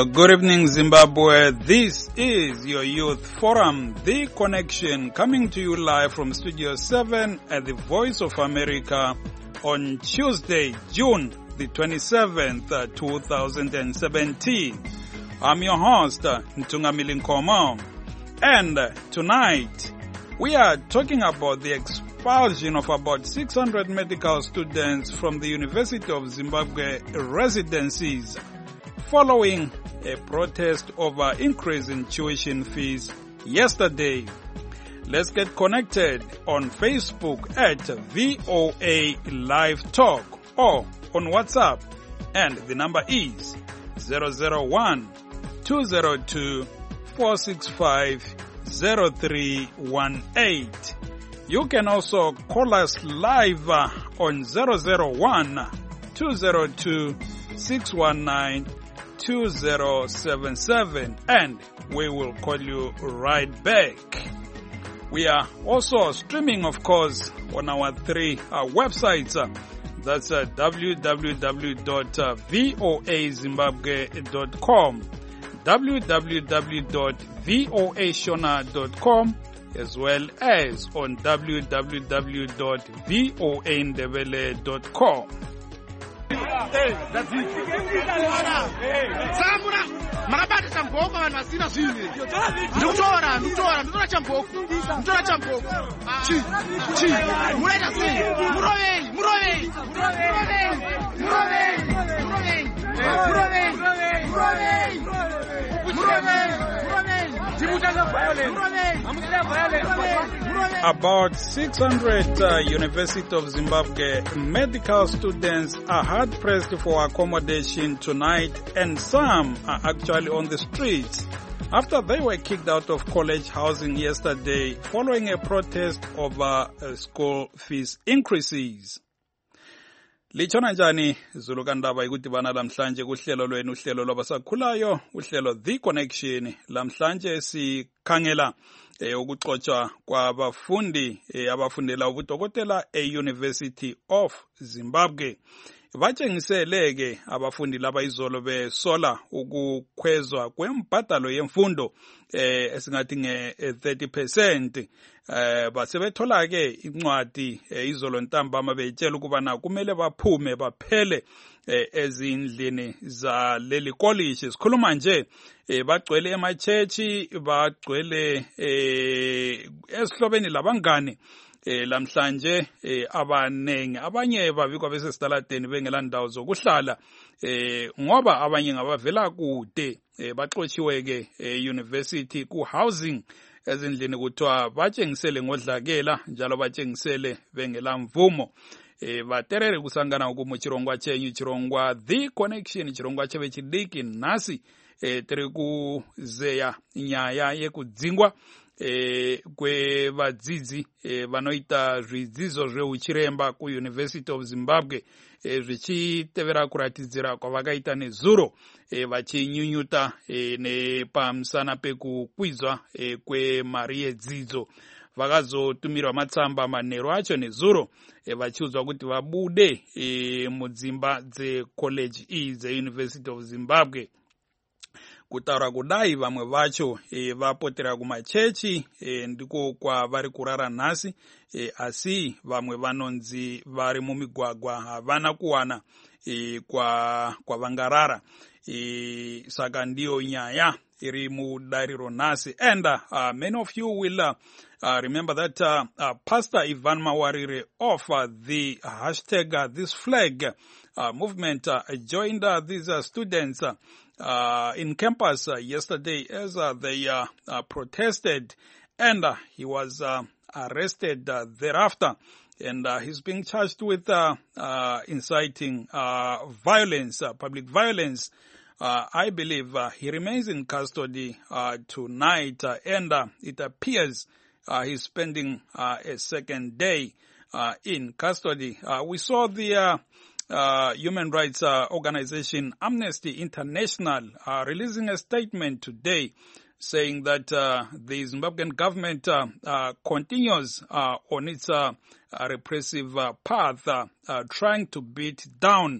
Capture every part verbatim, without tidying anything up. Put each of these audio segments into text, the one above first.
Uh, good evening, Zimbabwe. This is your Youth Forum, The Connection, coming to you live from Studio seven at the Voice of America on Tuesday, June the twenty-seventh, uh, two thousand seventeen. I'm your host, uh, Ntungamili Nkomo, and uh, tonight we are talking about the expulsion of about six hundred medical students from the University of Zimbabwe residencies following a protest over increase in tuition fees yesterday. Let's get connected on Facebook at V O A Live Talk or on WhatsApp, and the number is zero zero one, two zero two, four six five, zero three one eight. You can also call us live uh, on zero zero one, two zero two, six one nine, two zero seven seven, and we will call you right back. We are also streaming, of course, on our three uh, websites. Uh, that's uh, w w w dot voa zimbabwe dot com, w w w dot voa shona dot com, as well as on w w w dot voa ndebele dot com. Hey, that's it. Samura, marabati chamboko vanhu vasina zvinhu. Ndotora, ndotora, ndotora chamboko. Ndotora chamboko. Chi, chi. Muraita sei? Murovei, murovei. Murovei. Murovei. Murovei. Murovei. Murovei. About six hundred uh, University of Zimbabwe medical students are hard pressed for accommodation tonight, and some are actually on the streets after they were kicked out of college housing yesterday following a protest over uh, school fees increases. Lichona njani Zulu kandaba ikudibana lamhlanje kuhlelo lwenu, uhlelo lwabasakhulayo, uhlelo The Connection. Lamhlanje sikhangela eh, ukuxotsha kwabafundi eh, abafundela ubudokotela e-University of Zimbabwe. Batshengiseleke abafundi laba izolo besola ukukhwezwa kwembhadalo yemfundo eh esingathi nge thirty percent. eh basebethola ke incwadi eh, izolo ntambama betshela ukuba na kumele baphume baphele eh, ezindlini za leli college. Sikhuluma nje eh, bagcwele emachechi, bagcwele eh, esihlobeni labangane. Eh, lamhlanje eh, abanengi abanye babikwa besesitaladeni bengela ndawo zokuhlala eh, ngoba abanye ngabavela kude eh, baxotshiwe ke eh, university ku housing ezindlini kuthiwa batshengisele ngodlakela njalo batshengisele bengela mvumo. eh, baterere kusangana ukumu chirongwa chenyu, chirongwa The Connection, chirongwa cheve chidiki nasi eh, tiri kuzeya nyaya yekudzingwa Eh, kwe vadzidzi eh, vanoita zvidzidzo zveuchiremba kuUniversity of Zimbabwe eh, zvichitevera kuratidzira kwavakaita nezuro eh, vachinyunyuta eh, nepamusana pekukwidzwa eh, kwemari yedzidzo. Vakazotumirwa matsamba manheru acho nezuro eh, vachiudzwa kuti vabude eh, mudzimba dzecollege iyi dzeUniversity of Zimbabwe. Kutaura kudai vamwe vacho e, vapotera kumachechi e, ndiko kwavari kurara nhasi e, asi vamwe vanonzi vari mumigwagwa havana kuwana e, kwa kwavangarara. E, saka ndiyo nyaya iri mudariro nhasi. And uh, many of you will uh, uh, remember that uh, uh, Pastor Ivan Mawarire of uh, the hashtag uh, This Flag uh, movement uh, joined uh, these uh, students uh, Uh, in campus uh, yesterday as uh, they uh, uh, protested, and uh, he was uh, arrested uh, thereafter, and uh, he's being charged with uh, uh, inciting uh, violence, uh, public violence. Uh, I believe uh, he remains in custody uh, tonight, uh, and uh, it appears uh, he's spending uh, a second day uh, in custody. Uh, we saw the uh, Uh, human rights uh, organization Amnesty International uh, releasing a statement today saying that uh, the Zimbabwean government uh, uh, continues uh, on its uh, uh, repressive uh, path, uh, uh, trying to beat down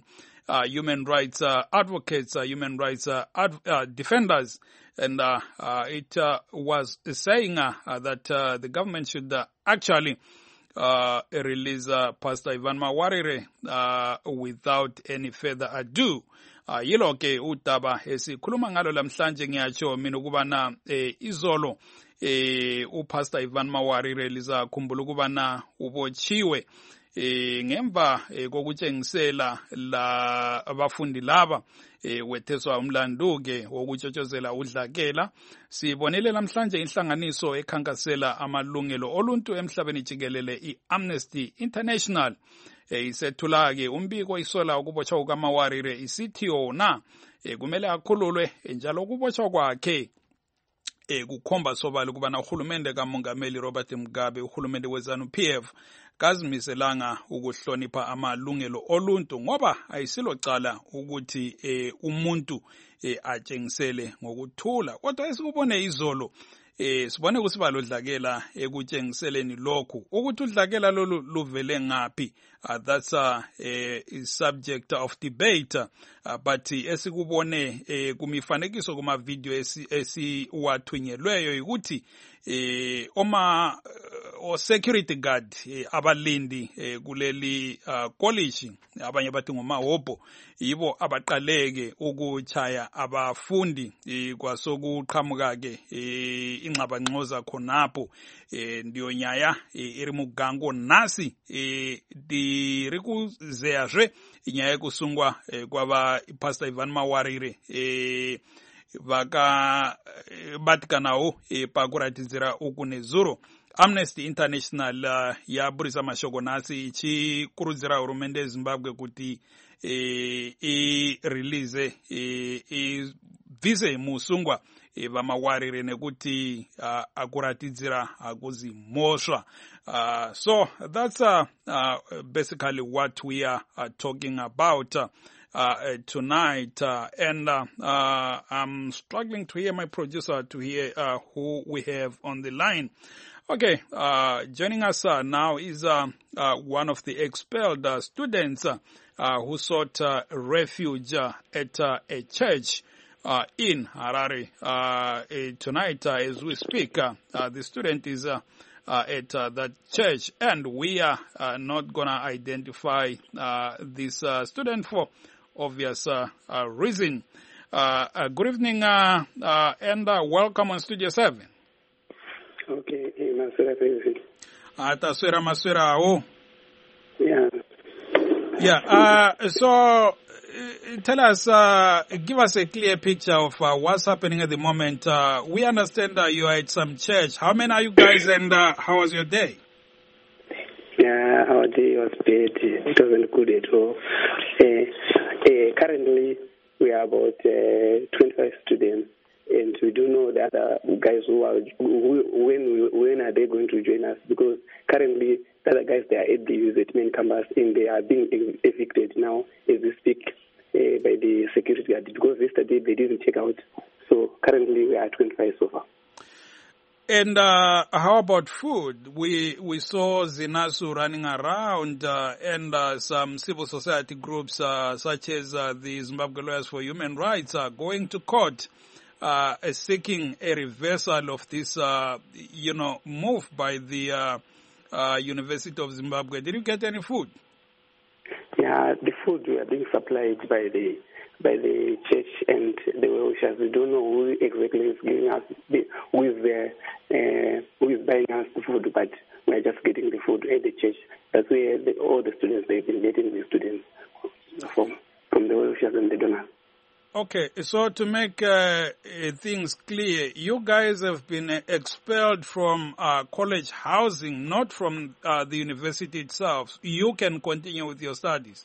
uh, human rights uh, advocates, uh, human rights uh, ad- uh, defenders. And uh, uh, it uh, was saying uh, uh, that uh, the government should uh, actually uh, release uh, Pastor Ivan Mawarire uh, without any further ado. Uh, yilo ke utaba esikhuluma ngalo lamhlanje ngiyatsho mina ukubana eh, izolo eh, uPastor Ivan Mawarire liza khumbula ukubana ubotshiwe eh, ngemva eh, kokutshengisela la abafundi laba eh, wetheswa umlandu-ke wokutshotshozela udlakela. Sibonele namhlanje inhlanganiso ekhankasela amalungelo oluntu emhlabeni jikelele i-Amnesty International eh, isethula-ke umbiko isola ukubotshwa kukaMawarire isithi yona eh, kumele akhululwe njalo ukubotshwa kwakhe eh, kukhomba sobala ukubana uhulumende kamongameli Robert Mugabe, uhulumende we-ZANU-P F kazimiselanga ukuhlonipha amalungelo oluntu ngoba ayisilo cala ukuthi eh, umuntu eh, atshengisele ngokuthula. Kodwa esikubone izolo eh, sibone kusibalo udlakela ekutshengiseleni lokhu ukuthi udlakela lolu luvele ngaphi. Uh, that's a, a, a subject of debate, uh, but esikubone eh, kumifanekiso kuma video esi, esi wathunyelweyo ukuthi eh, oma o security guard eh, abalindi eh, kuleli uh, college abanye bathi ngomahobho yibo abaqaleke ukuchaya abafundi eh, kwasokuqhamuka ke eh, ingxabangxoza khonapho eh, ndiyonyaya eh, iri mugango nasi eh, di rikuzeyazve inyaya kusungwa eh, kwaba Pastor Ivan Mawarire eh, vaka eh, batikanawo eh, pakuratidzira uku nezuro. Amnesty International uh, yaburisa mashoko nasi ichikurudzira hurumende yeZimbabwe kuti eh, i release eh, ibvise musungwa eh, vaMawarire nekuti uh, akuratidzira akuzimosva. Uh, so that's uh, uh, basically what we are uh, talking about uh, uh, tonight. Uh, and uh, uh, I'm struggling to hear my producer to hear uh, who we have on the line. Okay, uh, joining us uh, now is uh, uh, one of the expelled uh, students uh, uh, who sought uh, refuge uh, at uh, a church uh, in Harare. Uh, uh, tonight, uh, as we speak, uh, uh, the student is uh, uh, at uh, that church, and we are uh, not going to identify uh, this uh, student for obvious uh, uh, reason. Uh, uh, good evening, uh, uh, and uh, welcome on Studio seven. Okay, Maswera President. Ataswera Maswera, oh. Yeah. Yeah, uh, so uh, tell us, uh, give us a clear picture of uh, what's happening at the moment. Uh, we understand that you are at some church. How many are you guys, and uh, how was your day? Yeah, our day was bad. It wasn't good at all. Uh, uh, currently, we are about uh, twenty-five students. And we do know the other guys who are, who, when when are they going to join us? Because currently, the other guys, they are at the U Z main campus and they are being evicted now as we speak uh, by the security guard. Because yesterday they didn't check out. So currently we are twenty-five so far. And uh, how about food? We we saw Zinasu running around uh, and uh, some civil society groups uh, such as uh, the Zimbabwe Lawyers for Human Rights are going to court. Uh, seeking a reversal of this, uh, you know, move by the uh, uh, University of Zimbabwe. Did you get any food? Yeah, the food we are being supplied by the by the church and the well-wishers. We don't know who exactly is giving us, the, who is the, uh, who is buying us the food, but we are just getting the food at the church. That's where the, all the students, they've been getting the students from from the well-wishers and the donors. Okay, so to make uh, things clear, you guys have been expelled from uh, college housing, not from uh, the university itself. You can continue with your studies.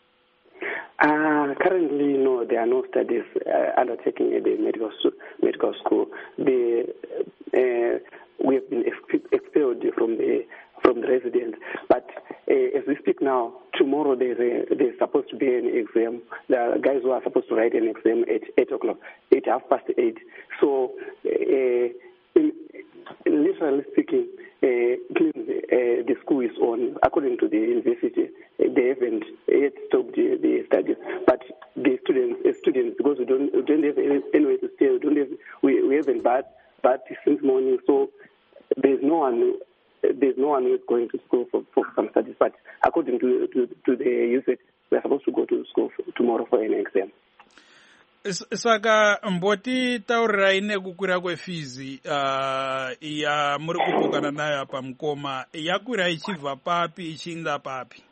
Uh, currently, no, there are no studies uh, undertaking at the medical medical school. The, uh, we have been expelled from the from the residence, but uh, as we speak now, tomorrow there's a, there's supposed to be an exam. The guys who are supposed to write an exam at eight o'clock, eight half past eight. So, uh, in, literally speaking, uh, means uh, the school is on, according to the university, uh, they haven't yet stopped the, the studies. But the students, uh, students, because we don't, we don't have any, anywhere to stay, we don't have, we, we haven't bath, bath since morning, so there's no one, there's no one who's going to school for, for some studies. But according to to, to the university, we're supposed to go to school for, tomorrow for an exam. Saka mboti taurirai nekukwira kwefizi uh, ya muri kupokana nayo apa Mukoma yakwira ichibva papi ichienda papi?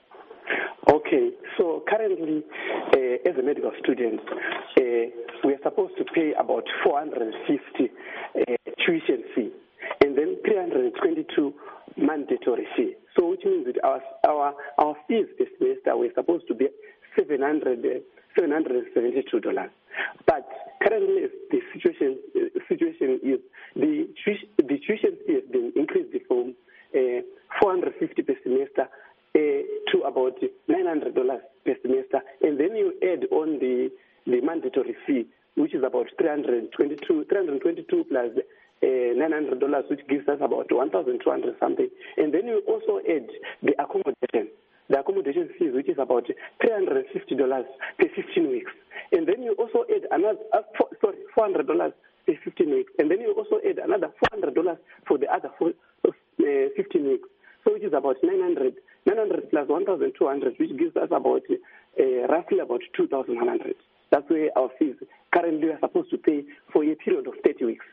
Okay, so currently uh, as a medical student uh, we are supposed to pay about four hundred fifty uh, tuition fee and then three hundred twenty-two mandatory fee. So which means that our our our fees this semester were supposed to be seven hundred uh, seven hundred seventy-two dollars. But currently the situation uh, situation is the the tuition fee has been increased from uh, four hundred fifty per semester uh, to about nine hundred dollars per semester, and then you add on the the mandatory fee, which is about three hundred twenty-two plus uh, nine hundred dollars, which gives us about one thousand two hundred something, and then you also add the accommodation. The accommodation fees, which is about three hundred fifty dollars per fifteen weeks. And then you also add another, uh, four, sorry, four hundred dollars per fifteen weeks. And then you also add another four hundred dollars for the other four, uh, fifteen weeks. So which is about nine hundred, nine hundred plus one thousand two hundred, which gives us about uh, roughly about two thousand one hundred. That's where our fees currently are supposed to pay for a period of thirty weeks.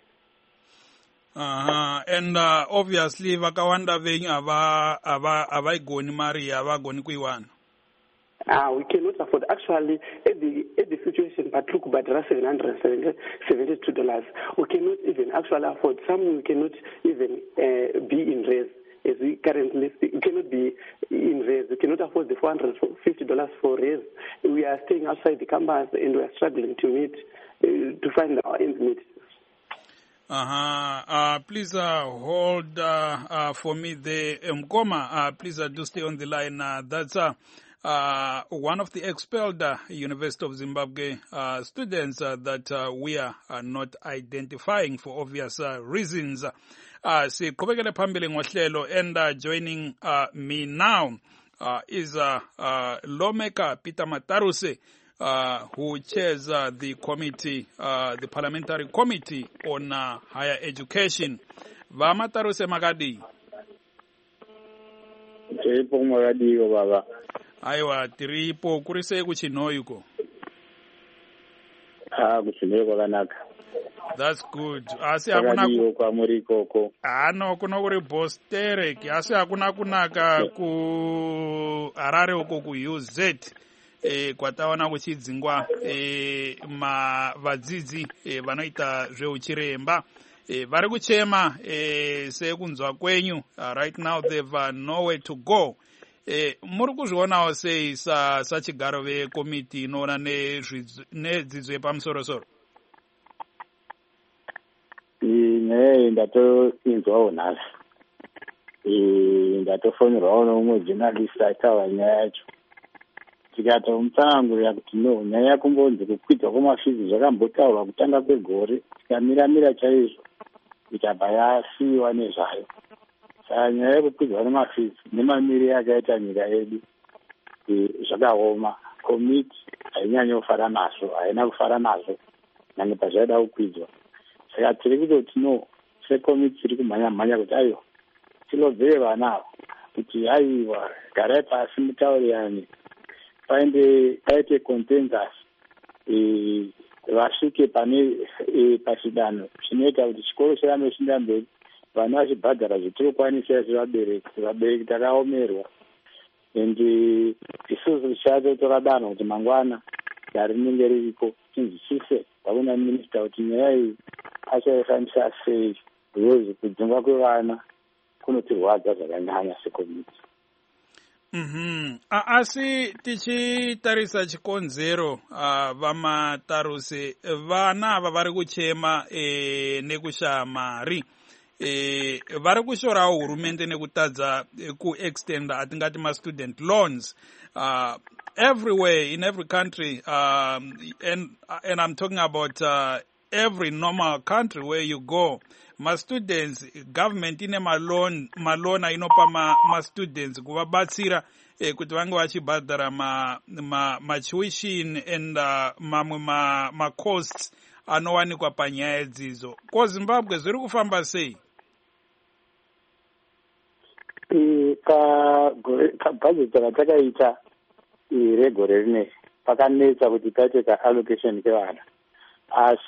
Uh-huh. And uh, obviously vakawanda venyu ava ava avaigoni mari avagoni kuiwana. Ah, we cannot afford. Actually, at the at the situation, but look, but seven hundred seventy-two dollars. We cannot even actually afford. Some we cannot even uh, be in raise as we currently speak. We cannot be in raise. We cannot afford the four hundred fifty dollars for raise. We are staying outside the campus and we are struggling to meet uh, to find our ends meet. Uh-huh. Uh, please uh, hold uh, uh, for me the Mukoma. Uh, please uh, do stay on the line. Uh, that's uh, uh, one of the expelled uh, University of Zimbabwe uh, students uh, that uh, we are uh, not identifying for obvious uh, reasons. Uh, si kubekele phambili ngohlelo, and uh, joining uh, me now uh, is uh, uh, lawmaker Peter Mataruse, Uh, who chairs uh, the committee, uh, the parliamentary committee on uh, higher education. Vamataruse Magadi. Tiripo Magadi baba. Aiwa tiripo kurise kuchinoyuko. Ah, kuchinoyuko kanaka. That's good. Asi hakuna ku kwa muri koko. Ah no, kuna kuri Bosterek. Asi hakuna kunaka ku Harare uko ku U Z. E, kwataona kuchidzingwa e, ma vadzidzi e, vanoita zveuchiremba e, vari kuchema e, sekunzwa kwenyu uh, right now they've uh, nowhere to go. E, muri kuzvionawo sei sa sachigaro vekomiti inoona nedzidzo yepamusorosoro? ine ndatoinzwawo nhasi ndatofonerawo nomumwe journalist ataura nyaya yacho tikati mutsanangurira kuti no nyaya yakumbonzi kukwidza kwemafizi zvakambotaurwa kutanga kwegore tikamiramira chaizvo ikabva yasiyiwa nezvayo. Saka nyaya yekukwidzwa nemafizi nemamiriro akaita nyika yedu zvakaoma. Komiti hainyanyi kufara nazvo, haina kufara nazvo nyangwe pazvaida kukwidzwa. Saka tiri kutoti no sekomiti tiri kumhanya mhanya kuti aiwa tilobvere vana ava kuti aiwa garai pasi mutaurirane paende paite consensus vasvike pane pachidanho chinoita kuti chikoro chirambe chienda mberi, vana vachibhadhara zvetirikwanisa sevabereki. Vabereki takaomerwa ende isusu tichatotora danho kuti mangwana dare rinenge ririko tinzwisise vakuna minista kuti nyaya iyi achaifambisa sei, because kudzingwa kwevana kunotirwadza zvakanyanya sekomiti. Mm-hmm. Asi tichitarisa chikonzero uh, Vamataruse vana ava vari kuchema e, nekushaya mari e, vari kushorawo hurumende nekutadza e, kuextenda atingati ma-student loans uh, everywhere in every country um, and, and I'm talking about uh, every normal country where you go, ma students government ine malon malona inopa ma, ma students kuvabatsira eh, kuti vange vachibhadhara ma, ma, ma tuition and uh, mamwe ma, ma costs anowanikwa panyaya dzidzo. Ko Zimbabwe zviri kufamba sei? Kabhajeti ratakaita regore rineri pakanetsa kuti paite ka-allocation kevana asi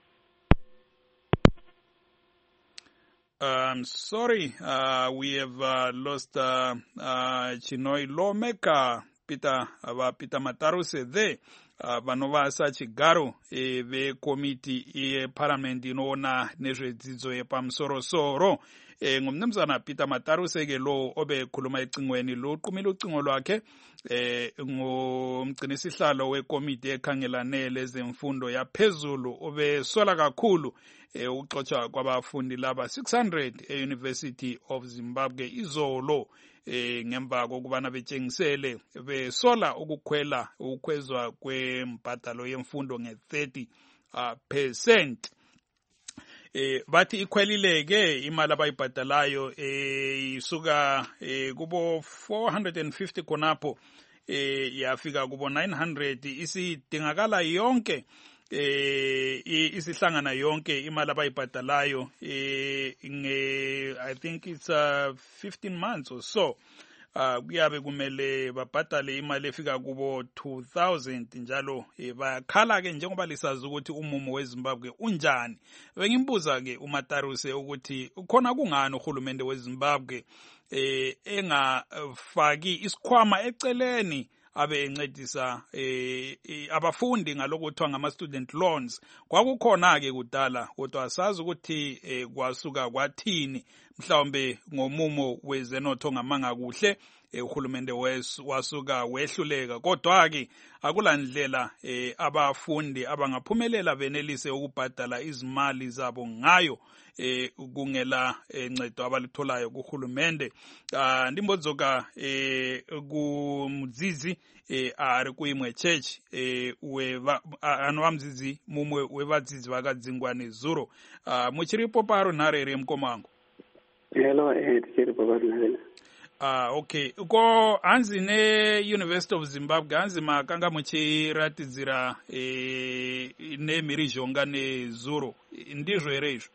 Um, sorry, uh, we have uh, lost uh, uh, Chinoi lawmaker Peter uh, Peter Mataruse there. Uh, vanovasa chigaro e, vekomiti yeparamendi inoona nezvedzidzo yepamusoro-soro. E, ngumnumzana Peter Mataruse ke lo obekhuluma ecingweni lo qumile ucingo lwakhe e, ngumgcinisihlalo wekomiti ekhangelane lezemfundo yaphezulu obesola kakhulu e, uxotsha kwabafundi laba six hundred e-University of Zimbabwe izolo eh ngemva kokubana betshengisele besola ukukhwela ukukhwezwa kwembhadalo yemfundo nge thirty percent. Eh bathi ikhwelileke imali abayibhadalayo eh isuka eh kubo four hundred fifty khonapho eh yafika kubo nine hundred isidingakala yonke eh isihlangana yonke imali abayibhadalayo eh nge I think it's uh, fifteen months or so uh kuyabe kumele babhadale imali efika kubo two thousand njalo eh, bayakhala ke njengoba lisazi ukuthi umumo weZimbabwe unjani. Bengimbuza ke uMataruse ukuthi khona kungani uhulumende weZimbabwe eh engafaki isikhwama eceleni abe encedisa eh, eh abafundi ngalokuthiwa ngama student loans. Kwakukhona ke kudala kodwa asazi ukuthi eh, kwasuka kwathini mhlawumbe ngomumo wezenotho ngamanga kuhle eh, uhulumende wasuka wehluleka kodwa ke akulandlela eh, abafundi abangaphumelela benelise ukubhadala izimali zabo ngayo eh kungela encedo abalitholayo kuhulumende. Ah ndimbozoka eh kumzizi eh ari kuimwe church eh we anowamzizi mumwe wevadzidzi vakadzingwane zuro. Ah muchiripo paro nharere mkomango. Hello eh tichiripo paro nharere. Ah okay ko hanzi ne University of Zimbabwe hanzi makanga muchiratidzira eh ne mirizhonga ne zuro ndizvo here izvo?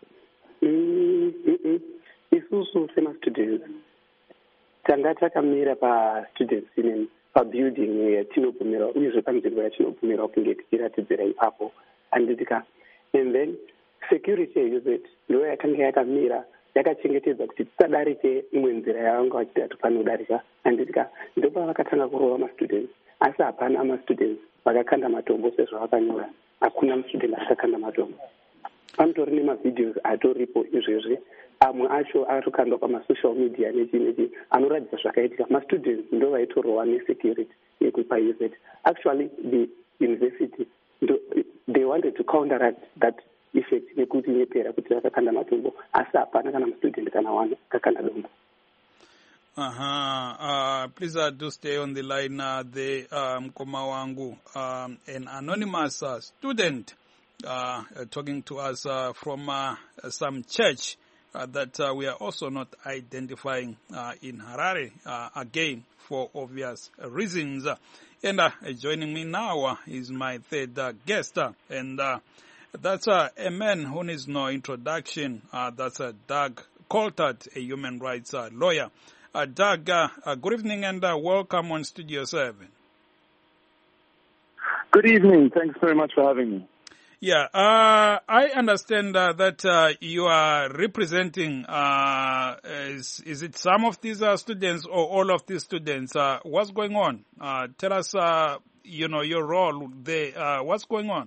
Isusu sema-students tanga takamira pa-students ine pa-building yatinobvumira uyezve panzvimbo yatinobvumira kunge tichiratidzira ipapo handitika and then security yezeti ndo yakanga yakamira yakachengetedza kuti tisadarike imwe nzira yavanga vachida topanodarika handitika ndopa vakatanga kurova ma-students asi hapana ama-students vakakanda matombo sezvo vakanyora hakuna mu-student akakanda matombo. Panotori nemavideos atoripo izvezvi amwe acho atokandwa pamasocial media nechi nechi anoratidza zvakaitika ma-students ndo vaitorohwa nesecurity yekupa U Z. Actually the university they wanted to counteract that effect nekuti nepera kuti vakakanda matombo asi hapana kana mu-student kana one akakanda dombo. Aha, uh, please uh, do stay on the line uh, the um, Mkoma wangu um, an anonymous uh, student Uh, uh, talking to us uh, from uh, some church uh, that uh, we are also not identifying uh, in Harare, uh, again, for obvious reasons. Uh, and uh, joining me now uh, is my third uh, guest, uh, and uh, that's uh, a man who needs no introduction. Uh, that's uh, Doug Coulthard, a human rights uh, lawyer. Uh, Doug, uh, uh, good evening and uh, welcome on Studio seven. Good evening. Thanks very much for having me. Yeah, uh, I understand uh, that uh, you are representing, uh, is, is it some of these uh, students or all of these students? Uh, what's going on? Uh, tell us, uh, you know, your role there. Uh, what's going on?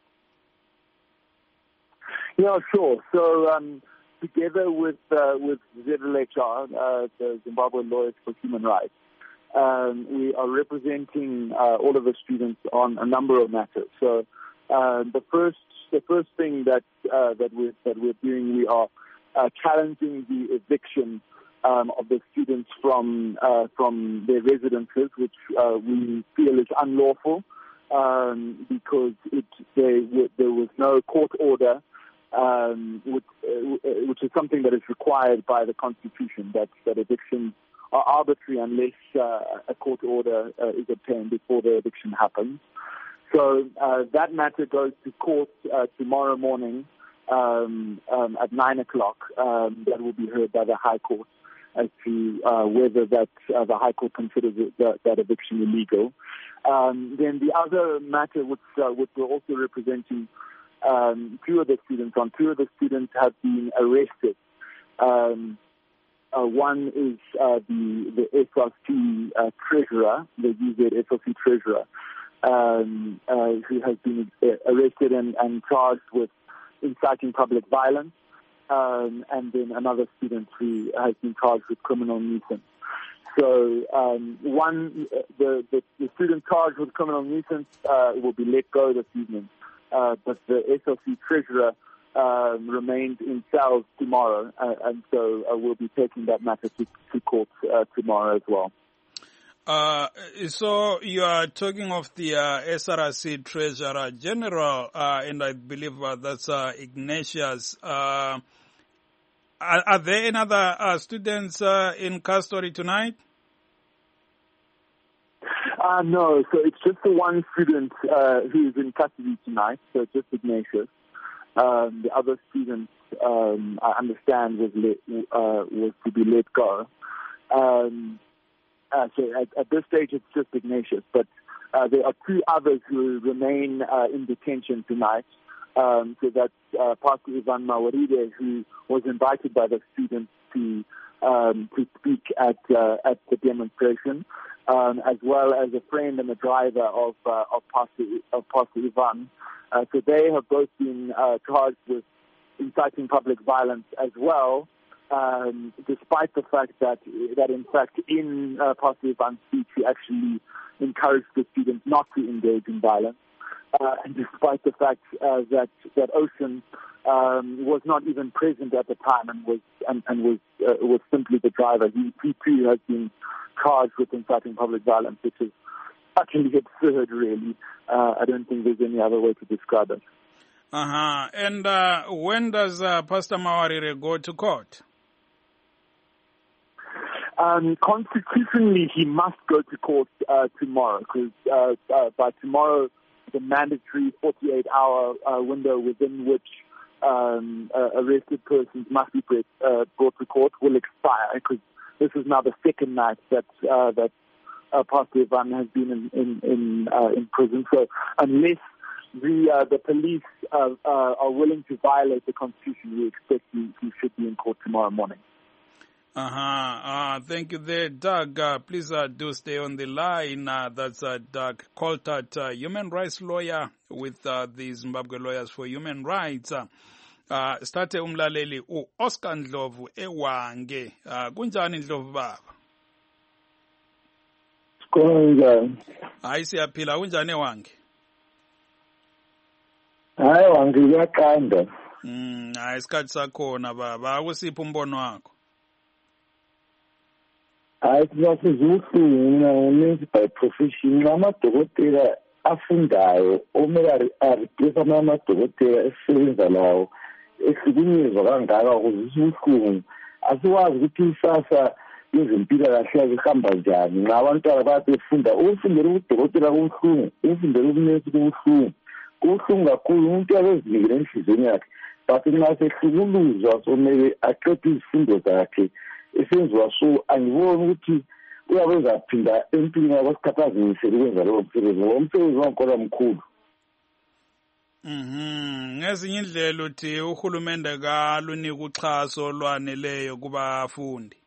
Yeah, sure. So um, together with uh, with Z L H R, uh, the Zimbabwe Lawyers for Human Rights, um, we are representing uh, all of the students on a number of matters. So Uh, the first, the first thing that uh, that we're that we're doing, we are uh, challenging the eviction um, of the students from uh, from their residences, which uh, we feel is unlawful. um, because it, they, there was no court order, um, which, uh, which is something that is required by the Constitution, that, that evictions are arbitrary unless uh, a court order uh, is obtained before the eviction happens. So uh, that matter goes to court uh, tomorrow morning um, um, at nine o'clock. Um, that will be heard by the High Court as to uh, whether that uh, the High Court considers it, that, that eviction illegal. Um, then the other matter, which, uh, which we're also representing um, two of the students on, two of the students have been arrested. Um, uh, one is uh, the, the S R C uh, treasurer, the U Z S R C treasurer, um, uh, who has been arrested and, and charged with inciting public violence. Um, and then another student who has been charged with criminal nuisance. So um, one, the, the, the student charged with criminal nuisance uh, will be let go this evening, uh, but the S L C treasurer um, remains in cells tomorrow, uh, and so uh, we'll be taking that matter to, to court uh, tomorrow as well. Uh, so you are talking of the uh, S R C Treasurer General, uh, and I believe uh, that's uh, Ignatius. Uh, are, are there any other uh, students uh, in custody tonight? Uh, no, so it's just the one student uh, who is in custody tonight, so just Ignatius. Um, the other student, um, I understand, was let, uh, was to be let go. Um, Uh, so at, at this stage, it's just Ignatius, but uh, there are two others who remain uh, in detention tonight. Um, so that's uh, Pastor Ivan Mawaride, who was invited by the students to um, to speak at uh, at the demonstration, um, as well as a friend and a driver of uh, of Pastor of Pastor Ivan. Uh, so they have both been uh, charged with inciting public violence as well. Um, despite the fact that, that in fact, in uh, Pastor Ivan's speech, he actually encouraged the students not to engage in violence, uh, and despite the fact uh, that that Ocean um, was not even present at the time and was and, and was uh, was simply the driver, he, he too has been charged with inciting public violence, which is utterly absurd, really. Uh, I don't think there's any other way to describe it. Uh huh. And uh, when does uh, Pastor Mawarire go to court? Um, constitutionally, he must go to court uh, tomorrow, because uh, uh, by tomorrow, the mandatory forty-eight hour uh, window within which um, uh, arrested persons must be brought, uh, brought to court will expire, because this is now the second night that uh, that uh, Pastor Ivan has been in in in, uh, in prison. So unless the uh, the police uh, uh, are willing to violate the Constitution, we expect he, he should be in court tomorrow morning. Uh-huh. Uh, thank you there, Doug. Uh, please uh, do stay on the line. Uh, that's uh, Doug Coltart, uh, human rights lawyer with uh, the Zimbabwe Lawyers for Human Rights. Uh, uh, starte umlaleli u Oscar Ndlovu ewange. Uh, kunjani Ndlovu baba? Kunjani? Hayi siyaphila, kunjani ewange? Hayi wange kuyaqanda. Mm, hayi isikhathi sakhona baba. Akusiphi umbono wakho? Hayi siyasizuhlungu mina ngimenzi by profession. Amadokotela afundayo omele areplace amadokotela esisebenza lawo ehlukunyezwa kangaka kuzisuhlungu. Asiwazi ukuthi isasa yezempilakahle ihamba njani. Nxa abantwana bayafunda ukufundela ubudokotela kubuhlungu, ukufundela ubunesi kubuhlungu. Kubuhlungu kakhulu umuntu uyabezinikela enhliziyweni yakhe, but nxa sehlukuluzwa somele aqede izifundo zakhe esenziwa so angiboni ukuthi uyabe uzaphinda empilweni yakho sikhathazimisele ukwenza lowo msebenzi ngoba umsebenzi wakhona mkhulu. Mhm. Ngezinye indlela uthi uhulumende kalunika uxhaso lwaneleyo kubafundi.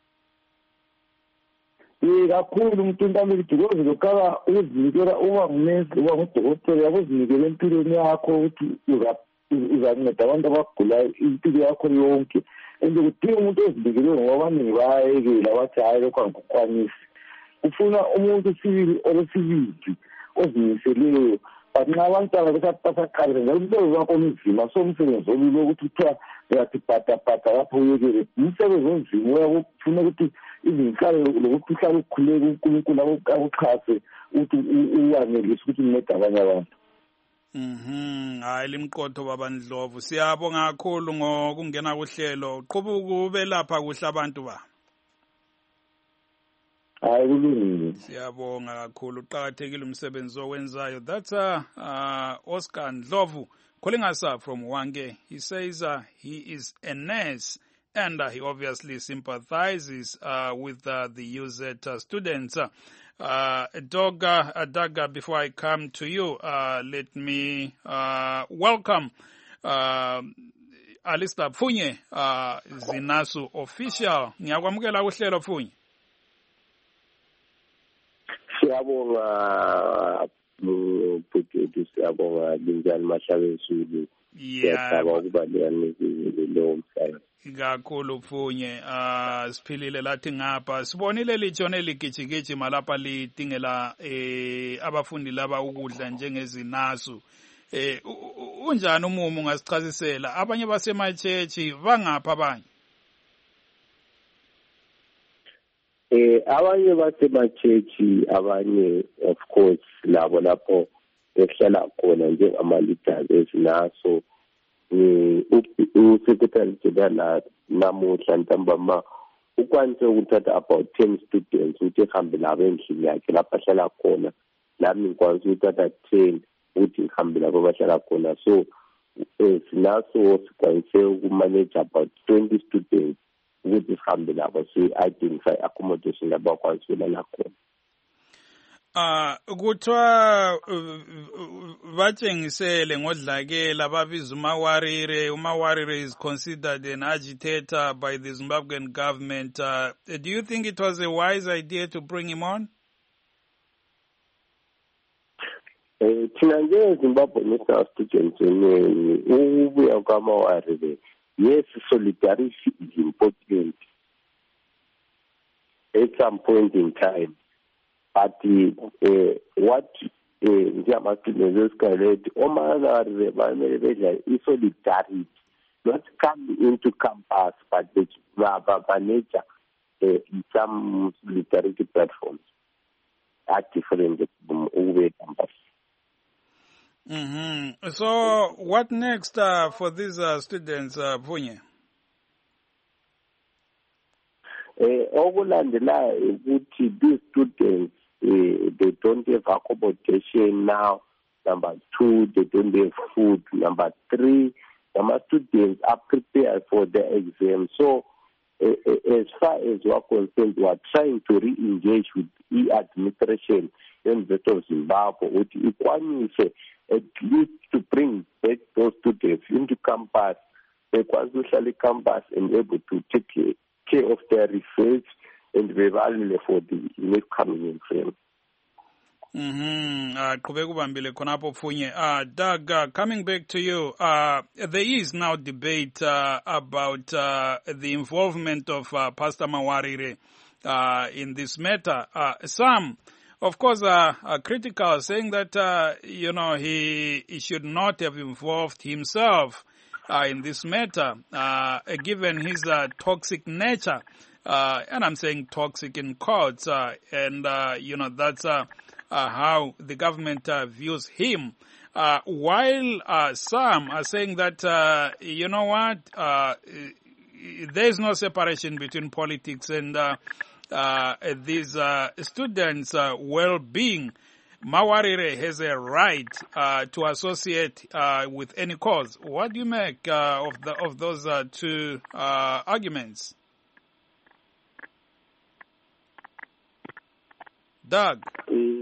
Ye kakhulu umuntu ntameli because lokaba uzinikela uba ngumnesi uba ngudokotela yakuzinikela empilweni yakho ukuthi uzanceda abantu abagulayo impilo yakho yonke. Ende kudinga umuntu ozinikele ngoba abaningi bayayekela bathi hayi lokho angikukwanisi. Ufuna umuntu sibili olesibili ozimiseleyo. But nxa abantwana besaqalisa njalo umsebenzi wakho onzima so umsebenzi olula ukuthi kuthiwa uyathi bhata bhata lapho uyekele. Umsebenzi onzima uyakufuna ukuthi even mhlawumbe lokuthi mhlawumbe ukhuleka uNkulunkulu akuxhase ukuthi uyanelisa ukuthi uncede abanye abantu. Mhm, hayi limqotho baba Ndlovu. Siyabonga kakhulu ngokungena kuhlelo. Qhuba ukube lapha kuhle abantu ba. Hayi kulungile. Siyabonga kakhulu. Uqhakathekile umsebenzi owenzayo. That's uh, uh Oscar Ndlovu calling us up from Hwange. He says uh, he is a nurse and uh, he obviously sympathizes uh, with uh, the U Z uh, students. Uh, Uh, Dog, uh, Doug, uh, before I come to you, uh, let me uh, welcome uh, Alistair Pfunye, uh, Zinasu official. Ngiyakwamukela kuhlelo Pfunye. Siyabonga mputi siyabonga linjani Mashabesulu. Yeah. Ukuba liyanikile lo mhlaba. Kakhulu Pfunye, uh, siphilile lathi ngapha sibonile litshone ligijigijima lapha litingela eh abafundi laba ukudla njengezinasu. Eh unjani umumu ngasichazisela abanye basemachechi bangapha abanye? Eh abanye basemachechi abanye of course labo lapho behlala khona njengama leaders ezinaso. uSecretary General namuhla ntambama ukwanise ukuthatha about ten students ukuthi ehambe labo endlini yakhe lapha ahlala khona nami ngikwanise ukuthatha ten ukuthi ngihambe labo abahlala khona so sinaso sikwanise ukumanage about twenty students ukuthi sihambe labo si-identify accommodation labo akwanise ukulala khona. Ah kuthiwa batshengisele ngodlakela babiza uMawarire. uMawarire is considered an agitator by the Zimbabwean government. Uh, do you think it was a wise idea to bring him on? Thina njengeZimbabwe National Students Union ukubuya kwaMawarire, yes, solidarity is important at some point in time. But uh, what njama students escalate omanare bamele is solidarity, not come into campus but the nature in some solidarity platforms at different Uwe campus. Mm-hmm. So what next uh, for these uh, students, uh, Pfunye? Okulandela ukuthi these students uh, they don't have accommodation now. Number two, they don't have food. Number three, some students are prepared for the exam. So uh, as far as we are concerned, we are trying to re-engage with e-administration in the state of Zimbabwe, which ikwanise at least to bring back those students into campus, they quasi campus and able to take care of their research and value for the next coming frame. Mm-hmm. Uh, uh, Doug, uh, coming back to you, uh, there is now debate uh, about uh, the involvement of uh, Pastor Mawarire uh, in this matter. Uh, some, of course, uh, are critical, saying that, uh, you know, he, he should not have involved himself uh, in this matter, uh, given his uh, toxic nature. Uh, and I'm saying toxic in quotes, uh, and, uh, you know, that's uh, uh, how the government uh, views him. Uh, while uh, some are saying that, uh, you know what, uh, there is no separation between politics and uh, uh, these uh, students' uh, well-being. Mawarire has a right uh, to associate uh, with any cause. What do you make uh, of the of those uh, two uh, arguments? Doug? To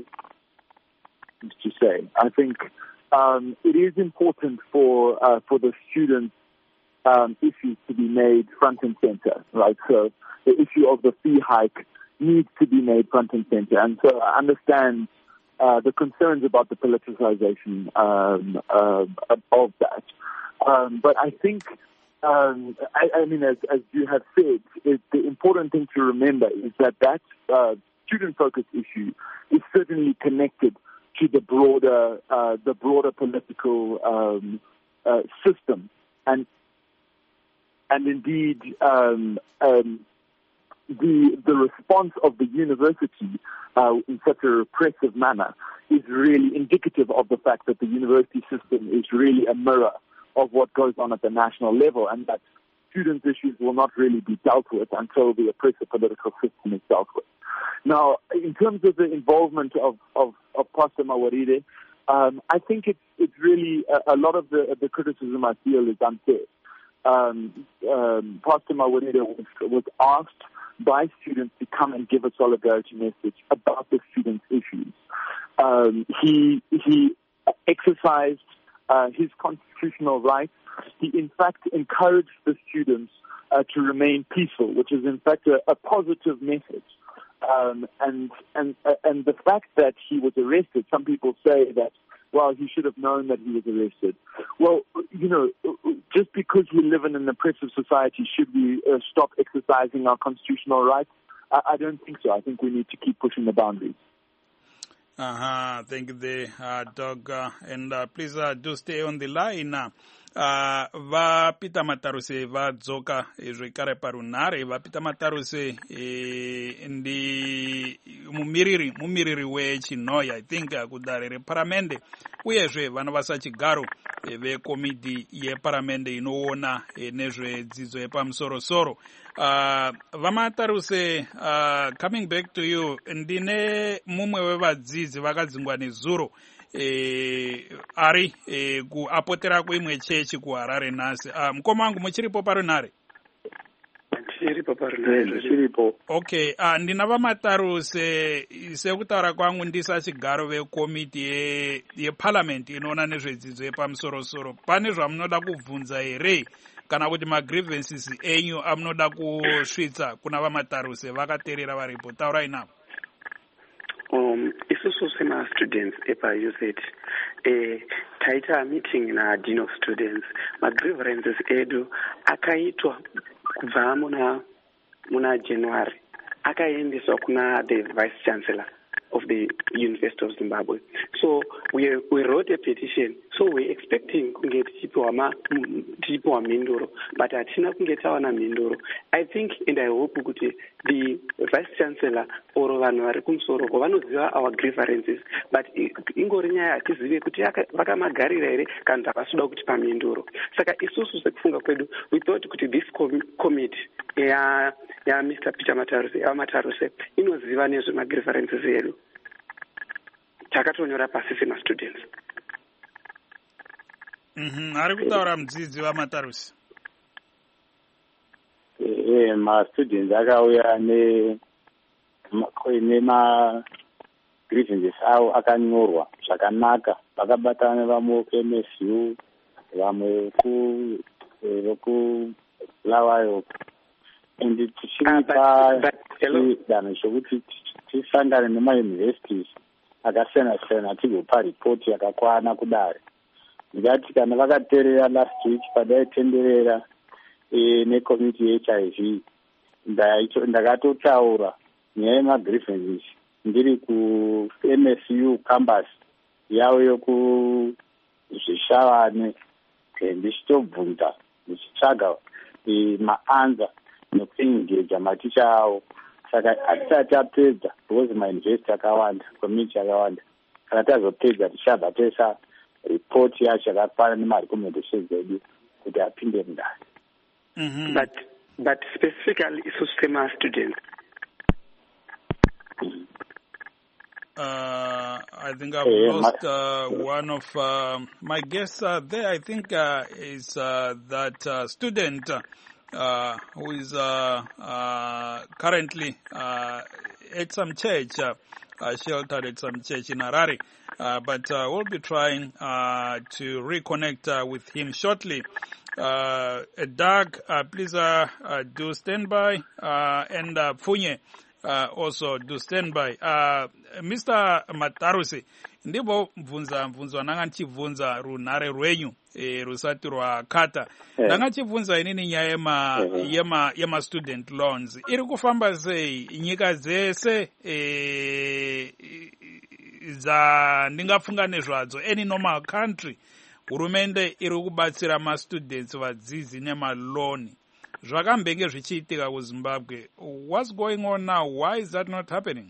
say, I think um, it is important for uh, for the students' um, issues to be made front and center, right? So the issue of the fee hike needs to be made front and center, and so I understand uh, the concerns about the politicization um, uh, of that. Um, but I think, um, I, I mean, as, as you have said, it, the important thing to remember is that that uh, student-focused issue is certainly connected to the broader, uh, the broader political um, uh, system, and and indeed, um, um, the the response of the university uh, in such a repressive manner is really indicative of the fact that the university system is really a mirror of what goes on at the national level, and that student issues will not really be dealt with until the oppressive political system is dealt with. Now, in terms of the involvement of, of, of Pastor Mawarire, um, I think it's, it's really a, a lot of the, the criticism I feel is unfair. Um, um, Pastor Mawarire was, was asked by students to come and give a solidarity message about the students' issues. Um, he, he exercised uh, his constitutional rights. He, in fact, encouraged the students uh, to remain peaceful, which is, in fact, a, a positive message. Um, and and and the fact that he was arrested, some people say that, well, he should have known that he was arrested. Well, you know, just because we live in an oppressive society, should we uh, stop exercising our constitutional rights? I, I don't think so. I think we need to keep pushing the boundaries. Uh-huh. Thank you, the uh, dog. Uh, and uh, please uh, do stay on the line. Uh, Uh, va Peter Mataruse va dzoka zvekare parunhare. Va Peter Mataruse eh, ndi mumiriri mumiriri wechinhoya I think uh, kudare reparamende uyezve vanovasa chigaro eh, vekomiti yeparamende inoona eh, nezvedzidzo yepamusorosoro. Uh, Vamataruse, uh, coming back to you, ndine mumwe wevadzidzi vakadzingwa nezuro Eh, ari eh, kuapotera kuimwe chechi kuHarare nhasi. Uh, mukoma wangu muchiripo parunhare? Chiripo parunhare. Chiripo. Okay, uh, ndina Vamataruse sekutaura kwangu ndisa chigaro vekomiti ye, yeparliament inoona nezvedzidzo yepamusorosoro. Pane zvamunoda kubvunza here kana kuti magrievances enyu amunoda kusvitsa kuna Vamataruse vakateerera varipo? Taurai navo. Um, isusu sema-students epa-U S A T eh, taita meeting na-dean of students. Ma-grievances edu akaitwa kubva muna, muna January. Akaendeswa kuna the vice chancellor of the University of Zimbabwe. So we we wrote a petition. So we're expecting kunge tichipiwa ma tichipiwa mindoro, but hatina kunge tawana mindoro. I think and I hope kuti the vice chancellor or vanhu vari kumusoro vanoziva our grievances, but ingori nyaya hatizive kuti vakamagarira here kana takasuda kuti pamindoro. Saka isusu sekufunga kwedu we thought kuti this com committee ya ya Mister Peter Mataruse ya Mataruse inoziva nezvemagrievances edu. Takatonyora pasi sema-students. Mhm, ari kutaura mudzidzi waMataruse. Eh, ma-students akauya ne nema grievances avo akanyorwa zvakanaka, vakabatana vamwe ku-M S U, vamwe ku ku Lawayo, and tichiripa danho chokuti tisangane nema-universities akasiyana siyana tigopa ripoti yakakwana kudare. Ndikati kana vakateerera last week padaitenderera e, nekomiti ye-H I V ndakatotaura nyaya yemagrievances ndiri ku-M S U campus yavo yokuzvishavane, ndichitobvunza ndichitsvaga e, maanza nekuengeja maticha avo. Saka hatisati tapedza because mauniversity akawanda, community akawanda. Kana tazopedza tichabva toisa report yacho yakakwana nemarecommendations edu kuti apinde mundani. Mm-hmm. But but specifically isusu sema-students. Uh, I think I've yeah, lost uh, one of uh, my guests uh, there. I think uh, is uh, that uh, student uh, who is uh, uh, currently uh, at some church, uh, uh, sheltered at some church in Harare. Uh, but uh, we'll be trying uh, to reconnect uh, with him shortly. Uh, Doug, uh, please uh, uh, do stand by, uh, and uh, Funye. Uh, also do stand by. Uh, Mister Mataruse, ndipo mvunza mvunza nanga nchivunza runare rwenyu e, rusati rwakata yeah. Nanga chivunza inini nyaya yema, yeah. yema, yema student loans iri kufamba sei nyika dzese e, za ndingafunga nezvadzo any normal country hurumende iri kubatsira ma students vadzidzi nemaloni zvakambenge zvichiitika kuZimbabwe. What's going on now? Why is that not happening?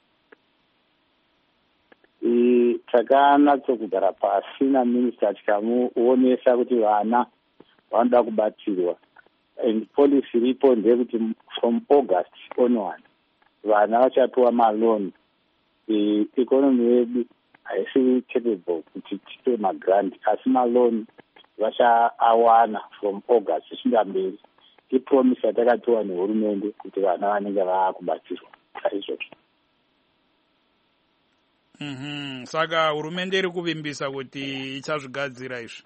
Takanatsokugara pasi naminista tikamuonesa kuti vana vanoda kubatsirwa, and policy iripo ndeyekuti from August onward vana vachapiwa maloni. Economy yedu haisi capable kuti tipe magrant, asi maloni vachaawana from August zvichida mberi. Ipromise yatakatiwa nehurumende kuti vana vanenge vaakubatsirwa saizvozvo. Mhm. Saka hurumende iri kuvimbisa kuti ichazvigadzira izvi.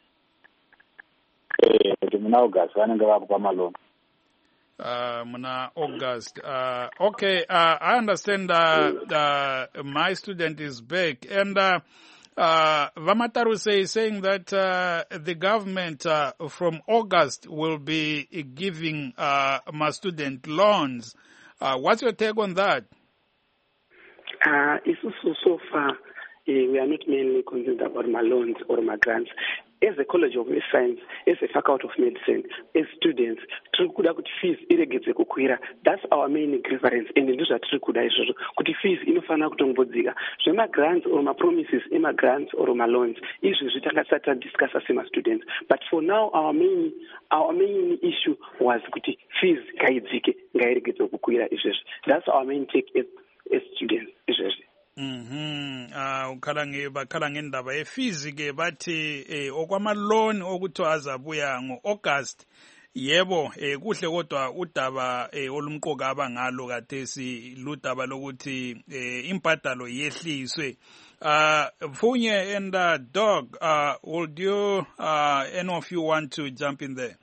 Eh, kuti muna August vanenge vakupa maloni. Uh, muna August. Uh, okay, uh, I understand uh, uh, my student is back. And uh, uh, Vamataruse is saying that uh, the government uh, from August will be giving uh, my student loans. Uh, what's your take on that? Uh, it's also so far, uh, we are not mainly concerned about my loans or my grants. As a College of Science, as a Faculty of Medicine, as students, tirikuda kuti fees iregedze kukwira. That's our main preference, and ndizvo tirikuda izvozvo kuti fees inofanira kutongodzika. Zvema grants or my promises, ema grants or my loans, izvo zvitangasata discuss as my students. But for now, our main our main issue was kuti fees ngaidzike, ngairegedze kukwira izvozvo. That's our main take as, as students izvozvo. Mhm. Ah, ukhala nge bakhala ngendaba efees ke bathi eh okwamaloni okuthi azabuya ngoAugust. Yebo, eh kuhle kodwa udaba eh olumqoka abangalo kathesi ludaba lokuthi eh imbadalo yehliswe. Uh Funye and uh, Dog, uh would you uh any of you want to jump in there?